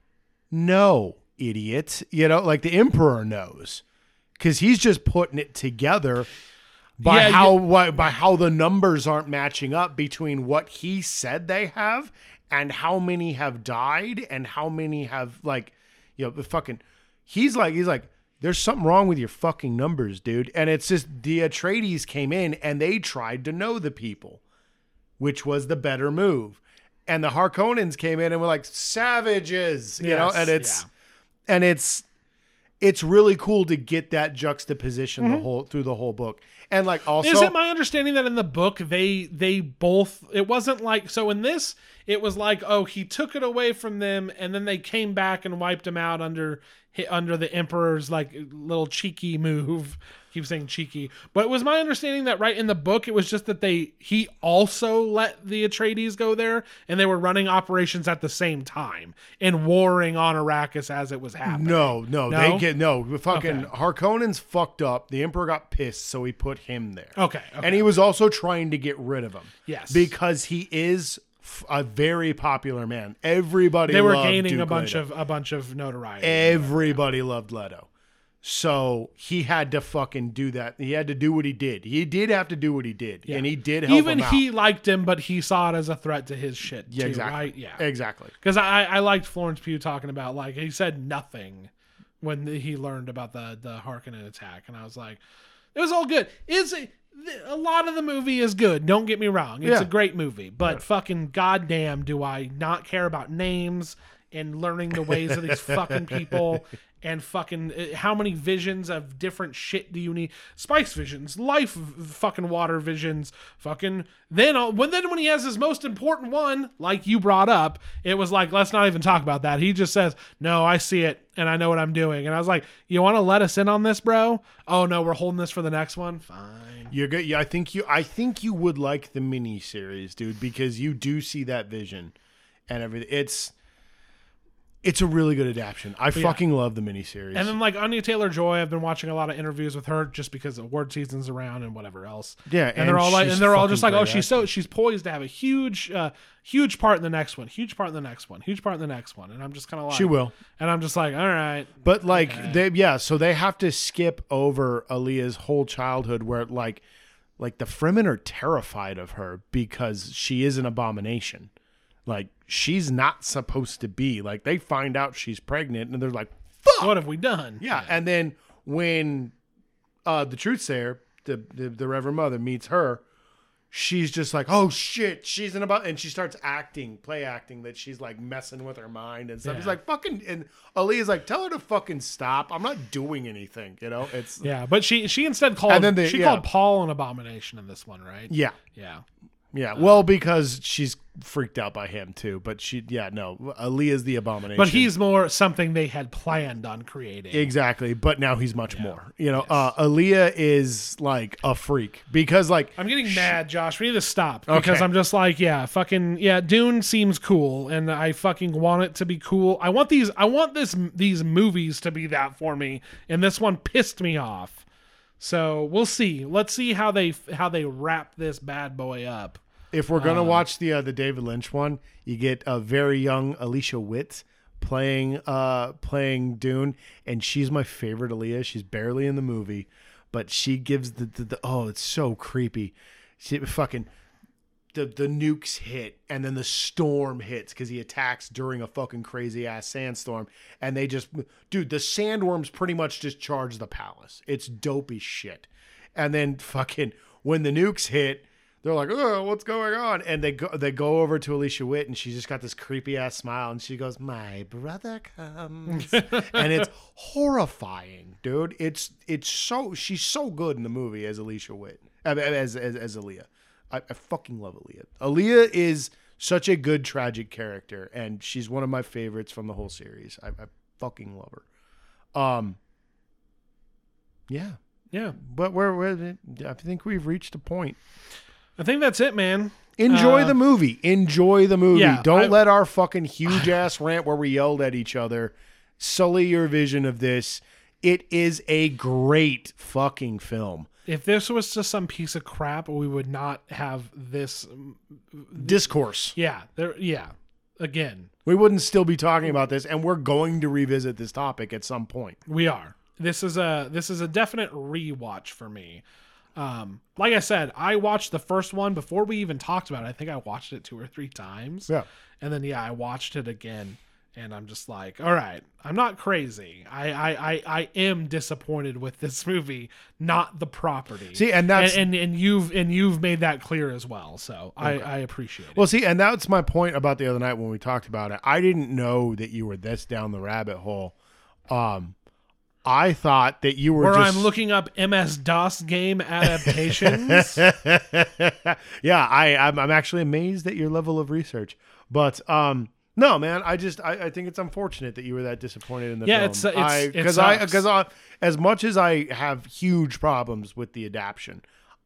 no, idiot. You know, like the Emperor knows, because he's just putting it together by Yeah, how you- why, by how the numbers aren't matching up between what he said they have and how many have died and how many have like, you know, the fucking. He's like, he's like, there's something wrong with your fucking numbers, dude. And it's just the Atreides came in and they tried to know the people, which was the better move. And the Harkonnens came in and were like savages, you know, Yes, and it's, yeah. and it's, it's really cool to get that juxtaposition Mm-hmm. the whole through the whole book. And like also, Is it my understanding that in the book they they both it wasn't like so in this it was like oh he took it away from them and then they came back and wiped him out under under the Emperor's like little cheeky move. I keep saying cheeky, but it was my understanding that right in the book it was just that they he also let the Atreides go there and they were running operations at the same time and warring on Arrakis as it was happening. no, no, No? they get no fucking Okay. Harkonnens fucked up. The Emperor got pissed, so he put him there. Okay, okay. And he was also trying to get rid of him. Yes. because he is f- a very popular man. Everybody they were loved gaining Duke a bunch Leto. of a bunch of notoriety. Everybody loved Leto. So he had to fucking do that. He had to do what he did. He did have to do what he did. Yeah. And he did help Even him out. he liked him, but he saw it as a threat to his shit. Yeah, too, exactly. Right? Yeah. Exactly. Because I, I liked Florence Pugh talking about like he said nothing when he learned about the the Harkonnen attack, and I was like, it was all good. Is it? A lot of the movie is good. Don't get me wrong. It's Yeah. a great movie, but Yeah. fucking goddamn, do I not care about names and learning the ways of these fucking people. And fucking, uh, how many visions of different shit do you need? Spice visions, life v- fucking water visions, fucking. Then, uh, when then when he has his most important one, like you brought up, it was like, let's not even talk about that. He just says, no, I see it and I know what I'm doing. And I was like, you want to let us in on this, bro? Oh no, we're holding this for the next one. Fine. You're good. Yeah, I think you. I think you would like the mini series, dude, because you do see that vision and everything. It's it's a really good adaptation. I yeah. fucking love the mini series. And then like Anya Taylor-Joy, I've been watching a lot of interviews with her just because award season's around and whatever else. Yeah, and, and they're all like, she's and they're all just like, fucking oh, great she's so she's poised to have a huge, uh, huge part in the next one, huge part in the next one, huge part in the next one, and I'm just kind of like, she will. and I'm just like, all right, But like Okay. they yeah, so they have to skip over Aaliyah's whole childhood where like like the Fremen are terrified of her because she is an abomination. Like, she's not supposed to be. Like, they find out she's pregnant, and they're like, fuck! What have we done? Yeah, yeah. And then when uh, the truth sayer, the, the, the Reverend Mother, meets her, she's just like, oh, shit, she's in about... And she starts acting, play acting, that she's, like, messing with her mind and stuff. Yeah. He's like, fucking... And Aaliyah's like, tell her to fucking stop. I'm not doing anything, you know? It's Yeah, but she she instead called... And then they, she yeah. called Paul an abomination in this one, right? Yeah. Yeah. Yeah, well, because she's freaked out by him too. But she, yeah, no, Aaliyah's the abomination. But he's more something they had planned on creating. Exactly. But now he's much yeah. more. You know, yes. uh, Aaliyah is like a freak because, like, I'm getting she, mad, Josh. We need to stop because okay. I'm just like, yeah, fucking, yeah. Dune seems cool, and I fucking want it to be cool. I want these, I want this, these movies to be that for me, and this one pissed me off. So we'll see. Let's see how they how they wrap this bad boy up. If we're gonna um, watch the uh, the David Lynch one, you get a very young Alicia Witt playing uh playing Dune, and she's my favorite Aaliyah. She's barely in the movie, but she gives the the, the oh, it's so creepy. She fucking the the nukes hit, and then the storm hits because he attacks during a fucking crazy ass sandstorm, and they just dude the sandworms pretty much just charge the palace. It's dopey shit. And then fucking when the nukes hit, they're like, oh, what's going on? And they go they go over to Alicia Witt, and she's just got this creepy ass smile, and she goes, my brother comes. And it's horrifying, dude. It's it's so she's so good in the movie as Alicia Witt, as as as Aaliyah. I, I fucking love Aaliyah. Aaliyah is such a good tragic character, and she's one of my favorites from the whole series. I, I fucking love her. Um, yeah, yeah. But we're, we're I think we've reached a point. I think that's it, man. Enjoy uh, the movie. Enjoy the movie. Yeah, Don't I, let our fucking huge ass rant where we yelled at each other sully your vision of this. It is a great fucking film. If this was just some piece of crap, we would not have this discourse. Yeah, there. Yeah, again, we wouldn't still be talking about this, and we're going to revisit this topic at some point. We are. This is a this is a definite rewatch for me. Um, like I said, I watched the first one before we even talked about it. I think I watched it two or three times. Yeah, and then yeah, I watched it again. And I'm just like, all right, I'm not crazy. I, I, I, I am disappointed with this movie, not the property. See, and that's and, and, and you've and you've made that clear as well. So okay. I, I appreciate it. Well, see, and that's my point about the other night when we talked about it. I didn't know that you were this down the rabbit hole. Um, I thought that you were Or just... I'm looking up M S DOS game adaptations. yeah, I, I'm, I'm actually amazed at your level of research. But um. No, man. I just I, I think it's unfortunate that you were that disappointed in the yeah, film. it's it's because I because I, as much as I have huge problems with the adaptation,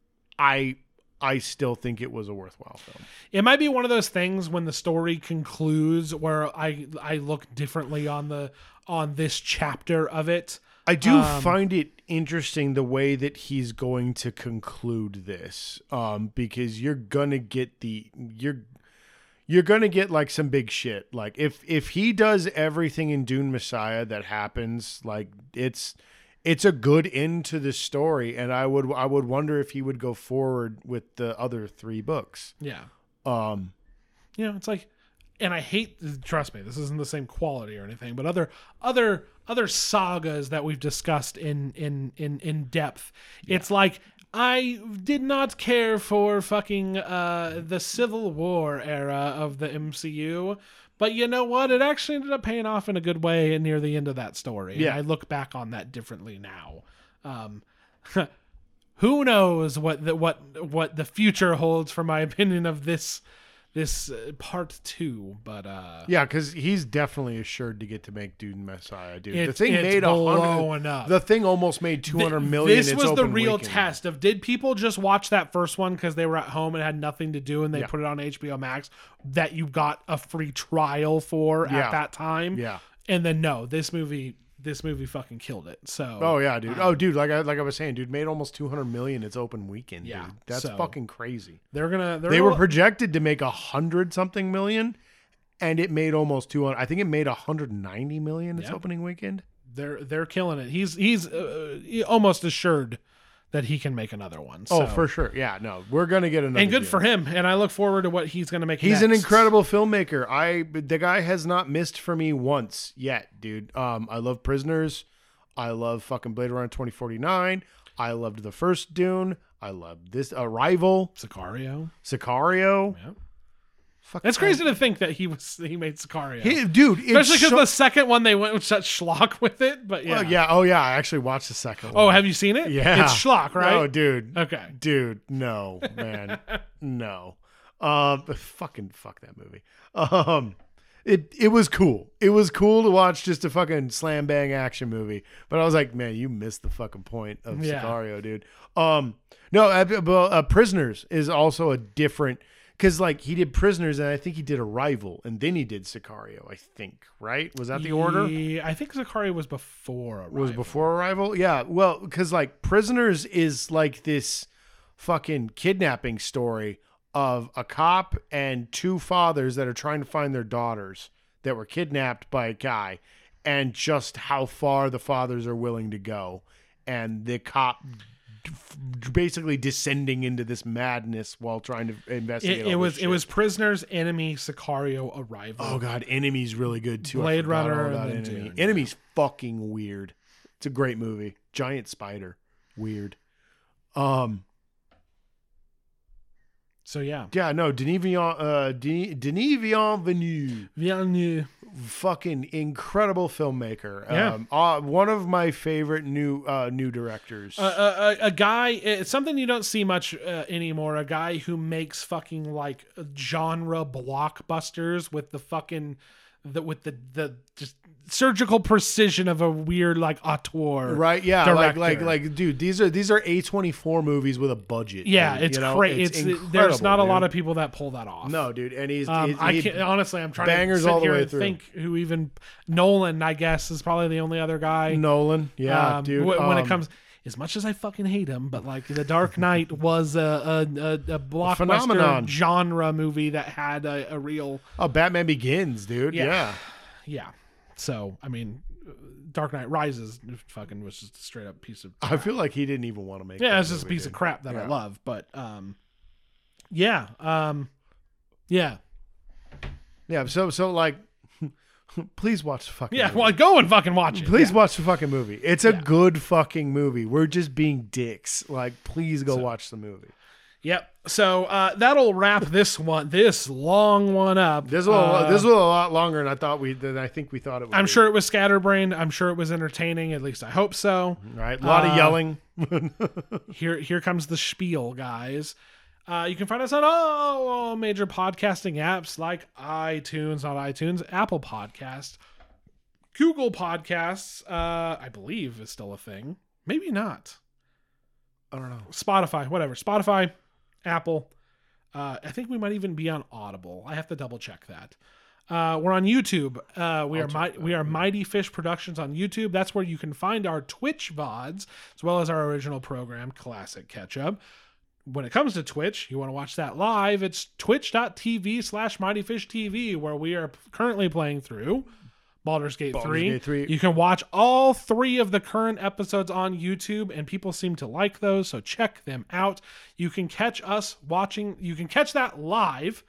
I I still think it was a worthwhile film. It might be one of those things when the story concludes where I I look differently on the on this chapter of it. I do um, find it interesting the way that he's going to conclude this, um, because you're gonna get the you're. You're gonna get like some big shit. Like if if he does everything in Dune Messiah that happens, like it's it's a good end to the story, and I would I would wonder if he would go forward with the other three books. Yeah. Um, you know, it's like, and I hate. Trust me, this isn't the same quality or anything, but other other other sagas that we've discussed in in in in depth, yeah. It's like. I did not care for fucking uh, the Civil War era of the M C U, but you know what? It actually ended up paying off in a good way near the end of that story. Yeah. And I look back on that differently now. Um, who knows what the, what what the future holds for my opinion of this this uh, part two, but uh, yeah, because he's definitely assured to get to make Dune Messiah, dude. It's, the thing it's made a hundred. Up. The thing almost made two hundred million. This its was the open real weekend. test of did people just watch that first one because they were at home and had nothing to do and they yeah. put it on H B O Max that you got a free trial for yeah. at that time. Yeah, and then no, this movie. This movie fucking killed it. So oh yeah, dude. Um, oh dude, like I like I was saying, dude, made almost two hundred million its open weekend. Yeah, dude. That's so fucking crazy. They're gonna. They're they gonna, were projected to make a hundred something million, and it made almost two hundred. I think it made a hundred ninety million its yeah. opening weekend. They're they're killing it. He's he's uh, almost assured that he can make another one. Oh, So- for sure. Yeah, no, we're gonna get another. and good Dune. for him. And I look forward to what he's going to make. He's an next. incredible filmmaker. I the guy has not missed for me once yet, dude. Um, I love Prisoners. I love fucking Blade Runner twenty forty-nine. I loved the first Dune. I loved this Arrival. Sicario. Sicario. Yeah. Fuck It's that. crazy to think that he was he made Sicario. He, dude, it's Especially because so- the second one they went with such schlock with it. But yeah. Well, yeah. Oh, yeah. I actually watched the second one. Oh, have you seen it? Yeah. It's schlock, right? Oh, dude. Okay. Dude, no, man. no. Um, fucking fuck that movie. Um, it it was cool. It was cool to watch just a fucking slam bang action movie. But I was like, man, you missed the fucking point of Yeah. Sicario, dude. Um, no, uh, but, uh, Prisoners is also a different. Because, like, he did Prisoners, and I think he did Arrival, and then he did Sicario, I think, right? Was that the order? Yeah, I think Sicario was before. Arrival. Was before Arrival? Yeah. Well, because, like, Prisoners is, like, this fucking kidnapping story of a cop and two fathers that are trying to find their daughters that were kidnapped by a guy, and just how far the fathers are willing to go. And the cop basically descending into this madness while trying to investigate. It, all it this was shit. it was Prisoners, Enemy, Sicario, Arrival. Oh god, Enemy's really good too. I Blade forgot all Runner about and then Enemy. Dune. Enemy's fucking weird. It's a great movie. Giant spider, weird. Um, So yeah, yeah, no, Denis Villeneuve, uh, Denis, Denis Villeneuve, Villeneuve. fucking incredible filmmaker. Yeah. Um, uh, one of my favorite new uh, new directors. Uh, a, a, a guy, it's something you don't see much uh, anymore. A guy who makes fucking like genre blockbusters with the fucking the with the the just surgical precision of a weird like auteur. Right, yeah, director. like like like, dude, these are these are A twenty-four movies with a budget. Yeah, dude, it's you know? great. It's, incredible, there's not a lot dude. of people that pull that off. No, dude, and he's, Um, he's I he- can't honestly. I'm trying bangers to sit all the here way and through. think who even Nolan. I guess is probably the only other guy. Nolan, yeah, um, dude. wh- when it um, comes, as much as I fucking hate him, but like The Dark Knight was a a, a, a blockbuster phenomenon. genre movie that had a, a real oh, Batman Begins, dude. Yeah. Yeah. yeah. So I mean, Dark Knight Rises fucking was just a straight up piece of I feel like he didn't even want to make. yeah, that it's just a movie, piece dude. of crap that I Yeah. love, but um, yeah, um, yeah, Yeah, so so like, please watch the fucking. yeah. movie. Well, go and fucking watch it. Please yeah. watch the fucking movie. It's a Yeah. good fucking movie. We're just being dicks. Like, please go So- watch the movie. Yep. So uh, that'll wrap this one, this long one up. This was Uh, a, this was a lot longer than I thought we than I think we thought it would. I'm be. sure it was scatterbrained. I'm sure it was entertaining. At least I hope so. Right, a lot Uh, of yelling. Here, here comes the spiel, guys. Uh, you can find us on all, all major podcasting apps like iTunes, not iTunes, Apple Podcast, Google Podcasts. Uh, I believe is still a thing. Maybe not. I don't know. Spotify, whatever. Spotify, Apple. Uh, I think we might even be on Audible. I have to double check that. Uh, we're on YouTube. Uh, we I'll are check mi- that, we are yeah. Mighty Fish Productions on YouTube. That's where you can find our Twitch V O Ds as well as our original program, Classic Ketchup. When it comes to Twitch, you want to watch that live, it's twitch.tv slash mightyfishtv, where we are currently playing through Baldur's Gate Baldur's three. Gate three. You can watch all three of the current episodes on YouTube, and people seem to like those, so check them out. You can catch us watching, you can catch that live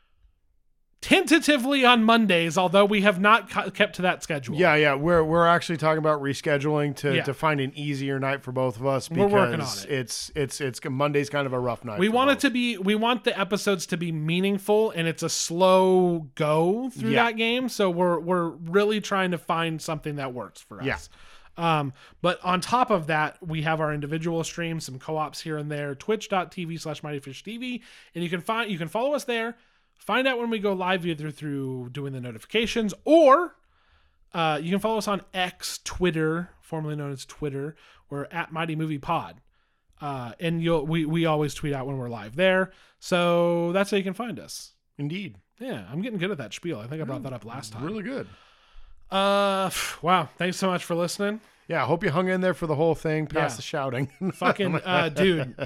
tentatively on Mondays, although we have not ca- kept to that schedule. Yeah, yeah, we're we're actually talking about rescheduling to, Yeah. to find an easier night for both of us because We're working on it. it's it's it's Monday's kind of a rough night. We for want it both. to be, we want the episodes to be meaningful, and it's a slow go through Yeah. that game. So we're, we're really trying to find something that works for us. Yeah. Um, but on top of that, we have our individual streams, some co-ops here and there, twitch.tv slash mightyfishtv. And you can find, you can follow us there, find out when we go live either through doing the notifications, or uh, you can follow us on X, Twitter, formerly known as Twitter. We're at Mighty Movie Pod. Uh, and you'll we, we always tweet out when we're live there. So that's how you can find us. Indeed. Yeah, I'm getting good at that spiel. I think I brought that up last time. Really good. Uh, wow. Thanks so much for listening. Yeah, I hope you hung in there for the whole thing past Yeah. the shouting. Fucking, uh, dude.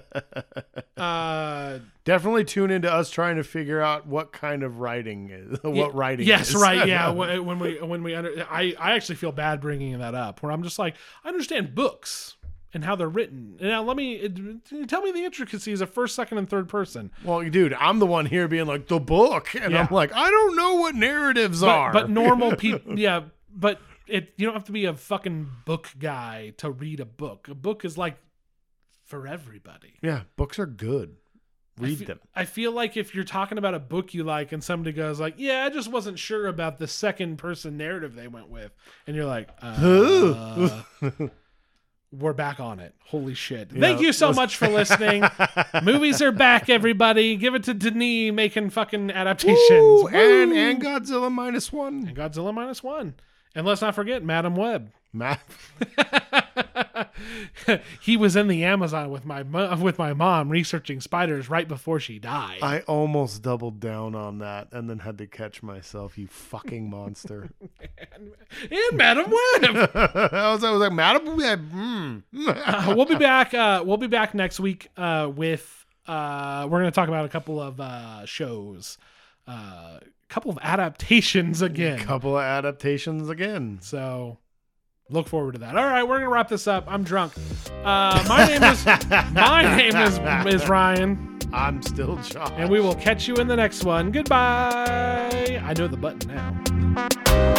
Uh, Definitely tune into us trying to figure out what kind of writing is. What yeah, writing Yes, is. right. Yeah. Wh- When we, when we, under, I, I actually feel bad bringing that up where I'm just like, I understand books and how they're written. And now let me it, tell me the intricacies of first, second, and third person. Well, dude, I'm the one here being like the book, and Yeah. I'm like, I don't know what narratives But, are. but normal people, yeah. But it you don't have to be a fucking book guy to read a book. A book is like for everybody. yeah, books are good. Read I fe- them. I feel like if you're talking about a book you like and somebody goes like, yeah, I just wasn't sure about the second person narrative they went with. And you're like, uh, we're back on it. Holy shit. Yeah, Thank you so let's- much for listening. Movies are back, everybody. Give it to Denis making fucking adaptations. Woo! and Woo! and Godzilla minus one. And Godzilla minus one. And let's not forget Madam Web. Matt. He was in the Amazon with my mo- with my mom researching spiders right before she died. I almost doubled down on that and then had to catch myself, you fucking monster. and Madam Web. I was I was like, Madam Web. Mm. Uh, we'll be back. Uh, we'll be back next week uh, with. Uh, we're going to talk about a couple of uh, shows, a uh, couple of adaptations again. Couple of adaptations again. So look forward to that. All right, we're going to wrap this up. I'm drunk. Uh, my name is my name is is Ryan, I'm still Josh. and we will catch you in the next one. Goodbye. I know the button now.